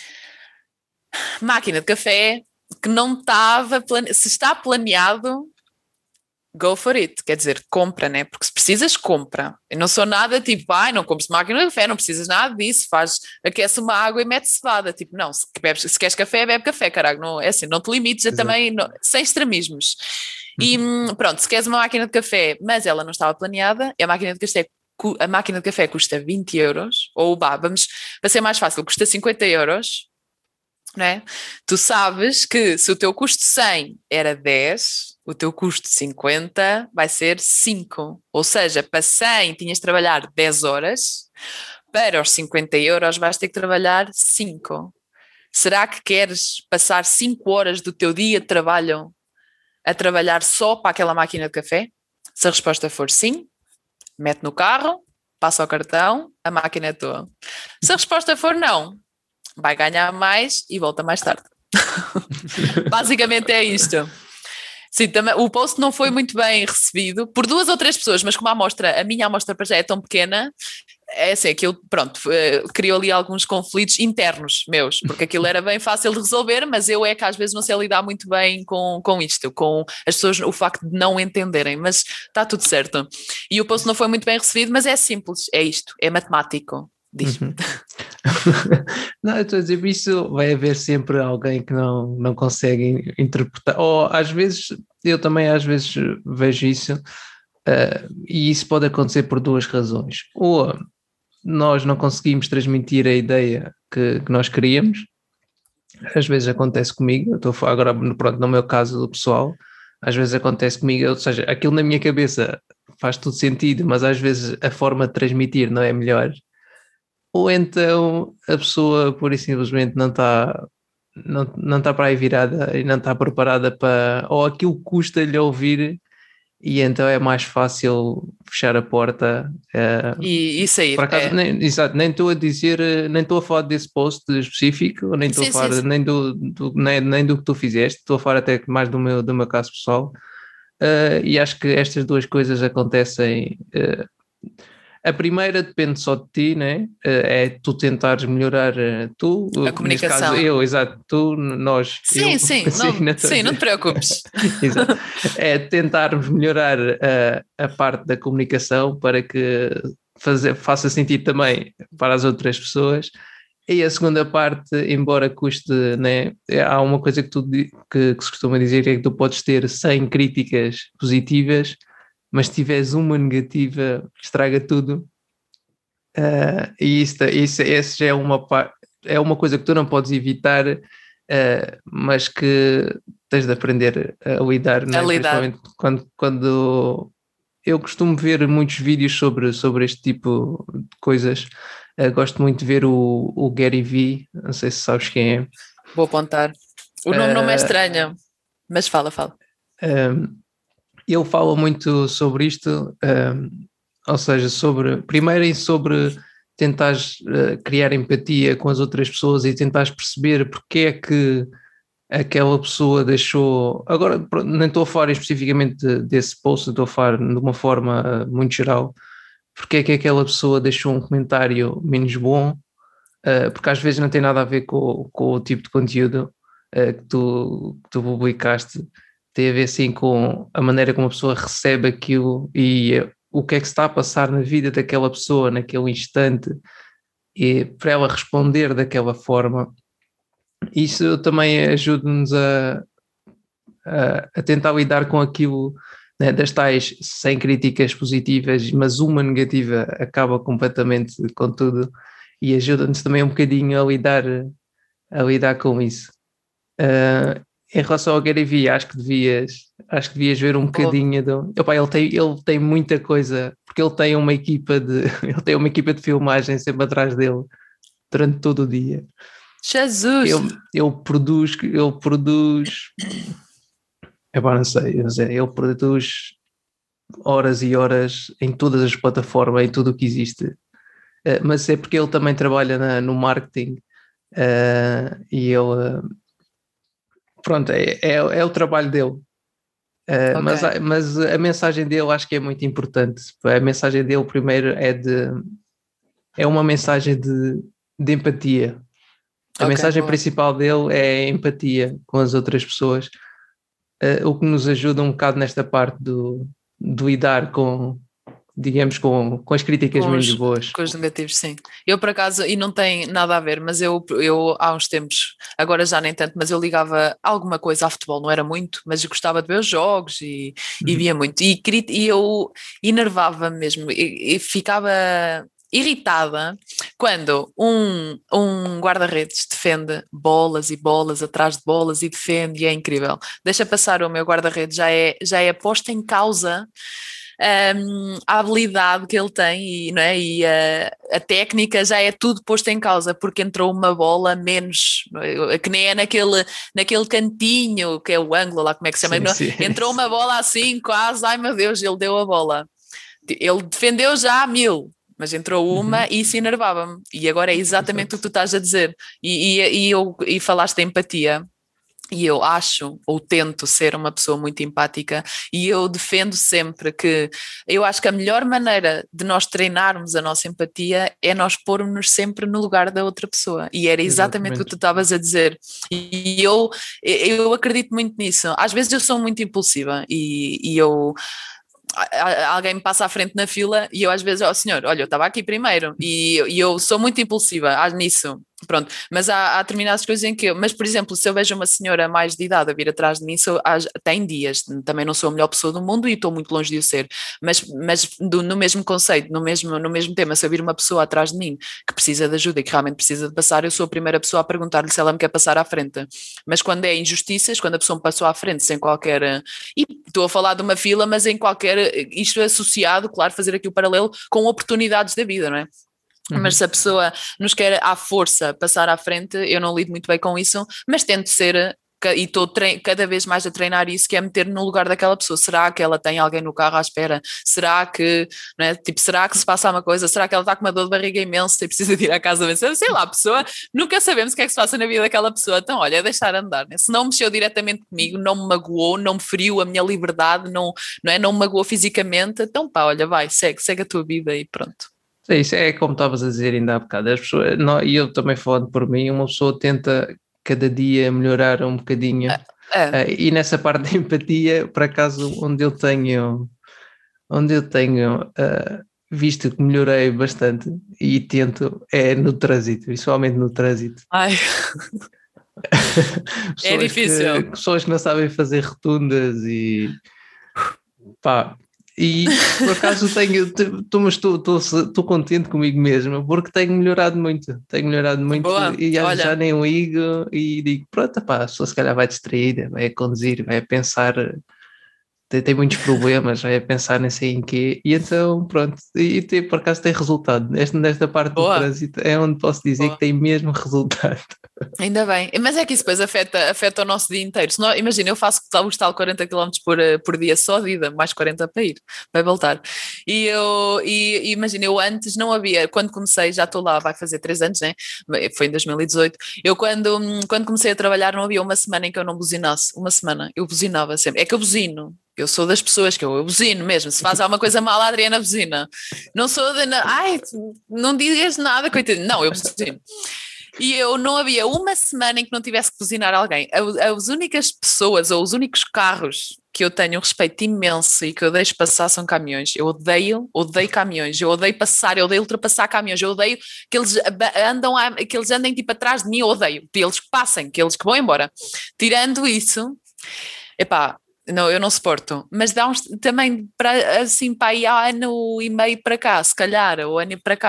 B: máquina de café que não estava se está planeado, go for it, quer dizer, compra, né? Porque se precisas, compra. Eu não sou nada tipo, não compres máquina de café, não precisas nada disso, aquece uma água e mete cevada. Tipo, não, se queres café, bebe café, caralho. Não, é assim, não te limites a também, não, sem extremismos. E pronto, se queres uma máquina de café, mas ela não estava planeada, a máquina de café custa 20 euros, ou vamos, para ser mais fácil, custa 50 euros, não é? Tu sabes que se o teu custo 100 era 10, o teu custo 50 vai ser 5. Ou seja, para 100 tinhas de trabalhar 10 horas, para os 50 euros vais ter que trabalhar 5. Será que queres passar 5 horas do teu dia de trabalho a trabalhar só para aquela máquina de café? Se a resposta for sim, mete no carro, passa o cartão, a máquina é tua. Se a resposta for não, vai ganhar mais e volta mais tarde. Basicamente é isto. Sim, também, o post não foi muito bem recebido por 2 ou 3 pessoas, mas como a minha amostra para já é tão pequena, é assim, aquilo, pronto, criou ali alguns conflitos internos meus, porque aquilo era bem fácil de resolver, mas eu é que às vezes não sei lidar muito bem com isto, com as pessoas, o facto de não entenderem, mas está tudo certo. E o post não foi muito bem recebido, mas é simples, é isto, é matemático. Diz.
A: Não, eu estou a dizer, isso vai haver sempre alguém que não consegue interpretar, ou às vezes, eu também às vezes vejo isso, e isso pode acontecer por 2 razões. Ou nós não conseguimos transmitir a ideia que nós queríamos, às vezes acontece comigo, eu estou agora, pronto, no meu caso do pessoal, às vezes acontece comigo, ou seja, aquilo na minha cabeça faz todo sentido, mas às vezes a forma de transmitir não é melhor. Ou então a pessoa pura e simplesmente não está para aí virada e não está preparada para, ou aquilo custa-lhe ouvir, e então é mais fácil fechar a porta
B: e sair.
A: por acaso, exato, nem estou a dizer, nem estou a falar desse post específico, nem estou a falar sim. Nem do que tu fizeste, estou a falar até mais do meu caso pessoal, e acho que estas 2 coisas acontecem. A primeira depende só de ti, né? É tu tentares melhorar tu,
B: a comunicação.
A: Neste caso tu, nós.
B: Sim, não te preocupes.
A: Exato. É tentarmos melhorar a parte da comunicação para que faça sentido também para as outras pessoas. E a segunda parte, embora custe, né? Há uma coisa que se costuma dizer, é que tu podes ter 100 críticas positivas, mas se tiveres uma negativa, estraga tudo. E essa já é uma coisa que tu não podes evitar, mas que tens de aprender a lidar, né? Principalmente quando eu costumo ver muitos vídeos sobre este tipo de coisas. Gosto muito de ver o Gary Vee, não sei se sabes quem é.
B: Vou apontar. O nome não é estranho, mas fala.
A: Ele fala muito sobre isto, ou seja, sobre tentares criar empatia com as outras pessoas e tentares perceber porque é que aquela pessoa deixou. Agora, nem estou a falar especificamente desse post, estou a falar de uma forma muito geral. Porque é que aquela pessoa deixou um comentário menos bom, porque às vezes não tem nada a ver com o tipo de conteúdo que tu publicaste. Tem a ver sim com a maneira como a pessoa recebe aquilo e o que é que se está a passar na vida daquela pessoa naquele instante, e para ela responder daquela forma. Isso também ajuda-nos a tentar lidar com aquilo, né, das tais 100 críticas positivas, mas uma negativa acaba completamente com tudo, e ajuda-nos também um bocadinho a lidar a lidar com isso. Em relação ao Gary Vee, acho que devias ver um bocadinho do. Epá, ele tem muita coisa, porque ele tem uma equipa de ele tem uma equipa de filmagem sempre atrás dele durante todo o dia.
B: Jesus!
A: Ele produz, não sei, ele produz horas e horas em todas as plataformas, em tudo o que existe. Mas é porque ele também trabalha no marketing, e ele, pronto, é o trabalho dele.
B: Ok.
A: Mas a mensagem dele acho que é muito importante. A mensagem dele primeiro é uma mensagem de empatia. A
B: Ok,
A: mensagem
B: boa.
A: principal dele é a empatia com as outras pessoas, o que nos ajuda um bocado nesta parte do lidar com, digamos, com as críticas
B: Com
A: menos
B: os,
A: boas.
B: com os negativos, sim. Eu, por acaso, e não tem nada a ver, mas eu há uns tempos, agora já nem tanto, mas eu ligava alguma coisa a futebol, não era muito, mas eu gostava de ver os jogos e
A: Uhum.
B: via muito. E eu enervava-me mesmo, e ficava irritada quando um guarda-redes defende bolas e bolas atrás de bolas e defende, e é incrível. Deixa passar o meu guarda-redes, já é posto em causa a habilidade que ele tem e, não é? E a técnica já é tudo posto em causa porque entrou uma bola menos, que nem é naquele cantinho que é o ângulo lá, como é que se chama?
A: Sim, sim.
B: Entrou uma bola assim quase, ai meu Deus, ele deu a bola. Ele defendeu já a 1000, mas entrou uma
A: Uhum.
B: e isso enervava-me. E agora é exatamente o
A: Exato.
B: que tu estás a dizer. E falaste da empatia. E eu acho, ou tento ser uma pessoa muito empática, e eu defendo sempre que eu acho que a melhor maneira de nós treinarmos a nossa empatia é nós pormos-nos sempre no lugar da outra pessoa. E era exatamente o que tu
A: Exatamente.
B: estavas a dizer. E eu acredito muito nisso. Às vezes eu sou muito impulsiva e eu alguém me passa à frente na fila e eu às vezes, senhor, olha, eu estava aqui primeiro e eu sou muito impulsiva nisso, pronto, mas há determinadas coisas em que mas por exemplo, se eu vejo uma senhora mais de idade a vir atrás de mim, tem dias, também não sou a melhor pessoa do mundo e estou muito longe de o ser, mas no mesmo conceito, no mesmo tema, se eu vir uma pessoa atrás de mim que precisa de ajuda e que realmente precisa de passar, eu sou a primeira pessoa a perguntar-lhe se ela me quer passar à frente, mas quando é injustiças, quando a pessoa me passou à frente sem qualquer e estou a falar de uma fila, mas em qualquer, isto é associado, claro, fazer aqui o paralelo com oportunidades da vida, não é? Mas se
A: Uhum.
B: a pessoa nos quer à força passar à frente, eu não lido muito bem com isso, mas tento ser, e estou cada vez mais a treinar isso, que é meter no lugar daquela pessoa. Será que ela tem alguém no carro à espera? Será que, não é? Tipo, será que se passa uma coisa? Será que ela está com uma dor de barriga imensa e precisa de ir à casa vencer? Sei lá, a pessoa, nunca sabemos o que é que se passa na vida daquela pessoa. Então, olha, é deixar andar, né? Se não mexeu diretamente comigo, não me magoou, não me feriu a minha liberdade, não me magoou fisicamente, então pá, olha, vai, segue a tua vida e pronto.
A: É isso, é como estavas a dizer ainda há bocado. As pessoas, e eu também falando por mim, uma pessoa tenta cada dia melhorar um bocadinho.
B: É,
A: E nessa parte da empatia, por acaso, onde eu tenho visto que melhorei bastante e tento é no trânsito, principalmente no trânsito.
B: ai, é
A: Pessoas que,
B: difícil.
A: pessoas que não sabem fazer rotundas e pá. E por acaso estou contente comigo mesmo porque tenho melhorado muito
B: Boa,
A: e já
B: olha,
A: nem ligo e digo, pronto, pá, a pessoa se calhar vai distraída, vai a conduzir, vai a pensar, tem muitos problemas, vai a pensar nem sei em quê, e então pronto, por acaso tem resultado, nesta parte do
B: boa,
A: trânsito é onde posso dizer que
B: boa.
A: tem mesmo resultado.
B: Ainda bem. Mas é que isso depois afeta o nosso dia inteiro. Imagina, eu faço os tal 40 km por dia só de ida, mais 40 para ir, para voltar. E imagina, eu antes não havia, quando comecei, já estou lá, vai fazer 3 anos, né? Foi em 2018. Eu quando comecei a trabalhar não havia uma semana em que eu não buzinasse. Uma semana, eu buzinava sempre. É que eu buzino. Eu sou das pessoas que eu buzino mesmo. Se faz alguma coisa mal, a Adriana buzina. Não sou de. Ai, não digas nada, coitadinho. Não, eu buzino. E eu não havia uma semana em que não tivesse que buzinar alguém. As únicas pessoas ou os únicos carros que eu tenho um respeito imenso e que eu deixo passar são caminhões. Eu odeio caminhões, eu odeio passar, eu odeio ultrapassar caminhões, eu odeio que eles que eles andem tipo atrás de mim, eu odeio, que eles passem, que eles que vão embora. Tirando isso, epá, não, eu não suporto, mas dá uns também para assim para aí há ano e meio para cá, se calhar, ou ano para cá.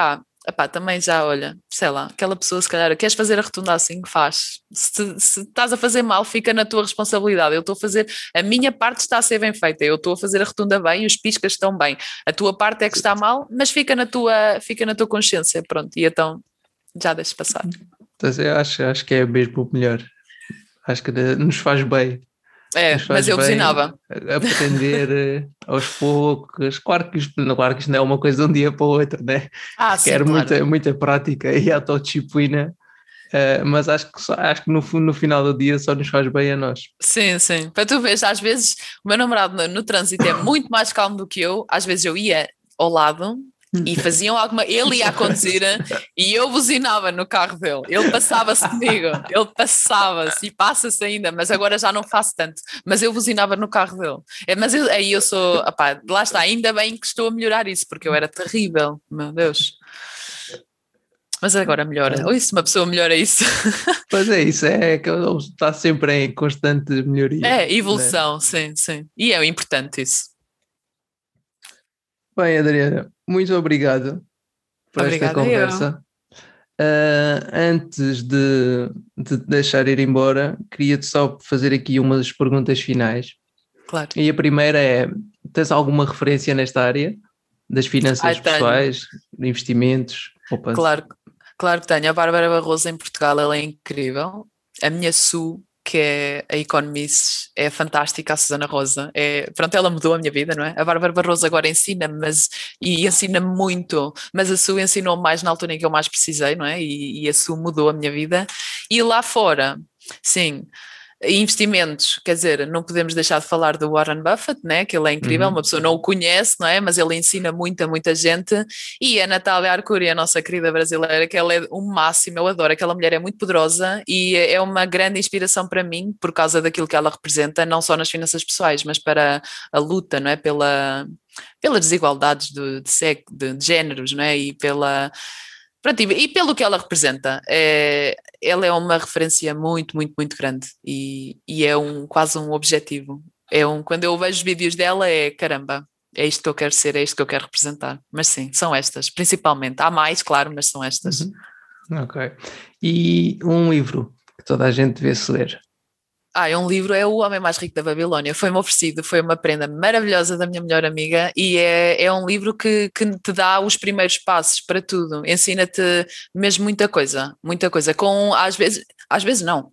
B: epá, também já, olha, sei lá, aquela pessoa, se calhar, queres fazer a rotunda assim, faz. Se estás a fazer mal, fica na tua responsabilidade. Eu estou a fazer, a minha parte está a ser bem feita, eu estou a fazer a rotunda bem, os piscas estão bem. A tua parte é que está mal, mas fica na tua consciência, pronto, e então já deixa passar.
A: Então, eu acho que é mesmo o melhor. Acho que nos faz bem. Nos
B: É, mas
A: faz
B: eu
A: bem
B: buzinava.
A: aprender aos poucos. Claro que isto não é uma coisa de um dia para o outro, né?
B: Ah, sim,
A: Requer
B: claro.
A: muita prática e autodisciplina, mas acho que no final do dia só nos faz bem a nós.
B: Sim, sim. Para tu veres, às vezes o meu namorado no trânsito é muito mais calmo do que eu. Às vezes eu ia ao lado e faziam alguma. Ele ia a conduzir e eu buzinava no carro dele. Ele passava-se comigo, ele passava-se e passa-se ainda, mas agora já não faço tanto. Mas eu buzinava no carro dele. Aí eu sou. Opá, lá está, ainda bem que estou a melhorar isso, porque eu era terrível, meu Deus. Mas agora melhora. Ou
A: Ah,
B: isso, uma pessoa melhora isso.
A: Pois é, isso é que ele está sempre em constante melhoria,
B: É,
A: né?
B: evolução, sim, sim. E é importante isso.
A: Bem, Adriana, muito obrigado por esta
B: Obrigada, eu.
A: conversa. Antes de te deixar ir embora, queria-te só fazer aqui umas perguntas finais.
B: Claro.
A: E a primeira é: tens alguma referência nesta área das
B: Ai,
A: finanças
B: tenho.
A: pessoais, de investimentos, poupança?
B: Claro, claro que tenho. A Bárbara Barroso em Portugal, ela é incrível. A minha Su, que é a Economists, é fantástica. A Susana Rosa. Pronto, ela mudou a minha vida, não é? A Bárbara Barroso agora ensina-me, e ensina-me muito, mas a Su ensinou mais na altura em que eu mais precisei, não é? E a Su mudou a minha vida. E lá fora, sim. Investimentos, quer dizer, não podemos deixar de falar do Warren Buffett, né? Que ele é incrível, uma
A: Uhum.
B: pessoa não o conhece, não é? Mas ele ensina muita gente. E a Natália Arcuri, a nossa querida brasileira, que ela é o máximo, eu adoro. Aquela mulher é muito poderosa e é uma grande inspiração para mim por causa daquilo que ela representa, não só nas finanças pessoais, mas para a luta, não é? Pelas desigualdades de géneros, não é? Pronto, e pelo que ela representa, ela é uma referência muito grande e é quase um objetivo. Quando eu vejo os vídeos dela, caramba, é isto que eu quero ser, é isto que eu quero representar. Mas sim, são estas, principalmente. Há mais, claro, mas são estas.
A: Uhum. Ok. E um livro que toda a gente devesse ler.
B: É um livro, é O Homem Mais Rico da Babilónia. Foi-me oferecido, foi uma prenda maravilhosa da minha melhor amiga e é um livro que te dá os primeiros passos para tudo. Ensina-te mesmo muita coisa. Às vezes não.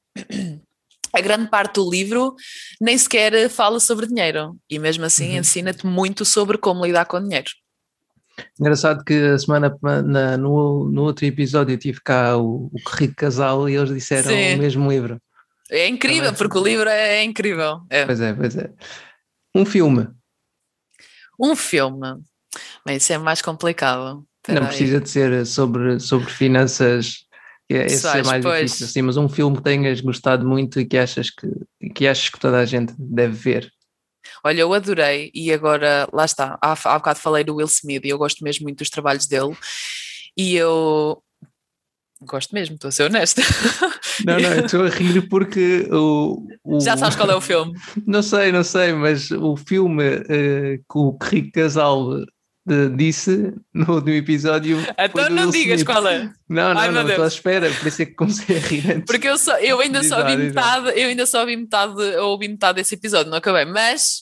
B: A grande parte do livro nem sequer fala sobre dinheiro e mesmo assim
A: Uhum.
B: ensina-te muito sobre como lidar com dinheiro.
A: Engraçado que a semana no outro episódio eu tive cá o Rico Casal e eles disseram o
B: Sim,
A: mesmo livro.
B: é incrível
A: Também.
B: porque o livro é incrível. É.
A: Pois é, pois é. Um filme.
B: Um filme, bem, isso é mais complicado.
A: Não
B: Espera
A: precisa
B: aí.
A: de ser sobre finanças, esse é
B: Pessoais,
A: mais difícil,
B: pois.
A: sim, mas um filme que tenhas gostado muito e que achas que toda a gente deve ver.
B: Olha, eu adorei e agora, lá está, há bocado falei do Will Smith e eu gosto mesmo muito dos trabalhos dele e eu gosto mesmo, estou a ser honesta.
A: Não, não, eu estou a rir porque
B: Já sabes qual é o filme?
A: não sei, mas o filme que o Rico Casal disse no episódio foi
B: Então
A: do
B: não
A: Will
B: digas
A: Smith.
B: qual é.
A: Não,
B: Ai
A: não,
B: meu
A: não, estou à
B: Deus.
A: espera, por isso é que comecei a rir antes.
B: Porque eu ainda
A: Diz
B: só
A: lá,
B: vi
A: diz lá.
B: metade, eu ainda só vi metade, eu ouvi metade desse episódio, não acabei, mas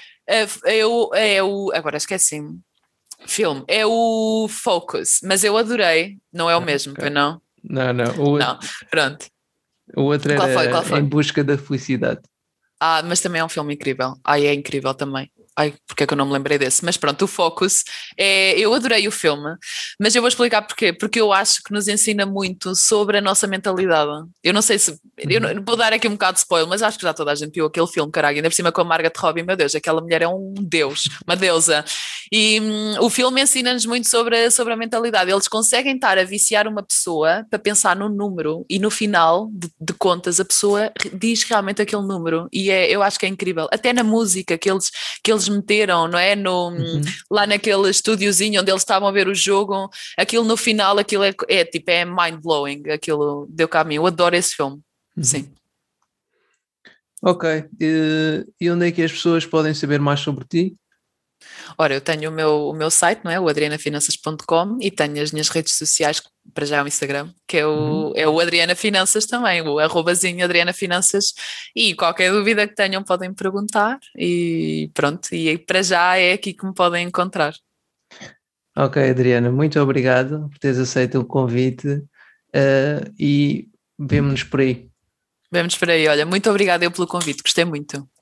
B: agora esqueci-me. Filme, é o Focus, mas eu adorei, não é o mesmo, pois
A: Ok.
B: não?
A: Não, não,
B: Não, pronto.
A: o outro
B: Qual foi?
A: era
B: Qual
A: Em
B: foi?
A: Busca da Felicidade.
B: Mas também é um filme incrível. Ai, é incrível também. Ai, porque é que eu não me lembrei desse? Mas pronto, o Focus, eu adorei o filme, mas eu vou explicar porquê. Porque eu acho que nos ensina muito sobre a nossa mentalidade. Eu não sei se, eu
A: Uhum.
B: não vou dar aqui um bocado de spoiler, mas acho que já toda a gente viu aquele filme, caralho, ainda por cima com a Margot Robbie, meu Deus, aquela mulher é um deus, uma deusa. E o filme ensina-nos muito sobre a mentalidade. Eles conseguem estar a viciar uma pessoa para pensar num número e no final de contas a pessoa diz realmente aquele número. E eu acho que é incrível. Até na música que eles meteram, não é?
A: Uhum.
B: Lá naquele estúdiozinho onde eles estavam a ver o jogo, aquilo no final, aquilo tipo, é mind-blowing. Aquilo deu cá a mim. Eu adoro esse filme.
A: Uhum.
B: Sim.
A: Ok. E onde é que as pessoas podem saber mais sobre ti?
B: Ora, eu tenho o meu site, não é? O adrianafinanças.com e tenho as minhas redes sociais, para já é o Instagram, que é o,
A: Uhum.
B: é o Adriana Finanças também, o arrobazinho Adriana Finanças, e qualquer dúvida que tenham podem perguntar e pronto, e para já é aqui que me podem encontrar.
A: Ok, Adriana, muito obrigado por teres aceito o convite, e vemo-nos por aí.
B: Vemos por aí, olha, muito obrigada eu pelo convite, gostei muito.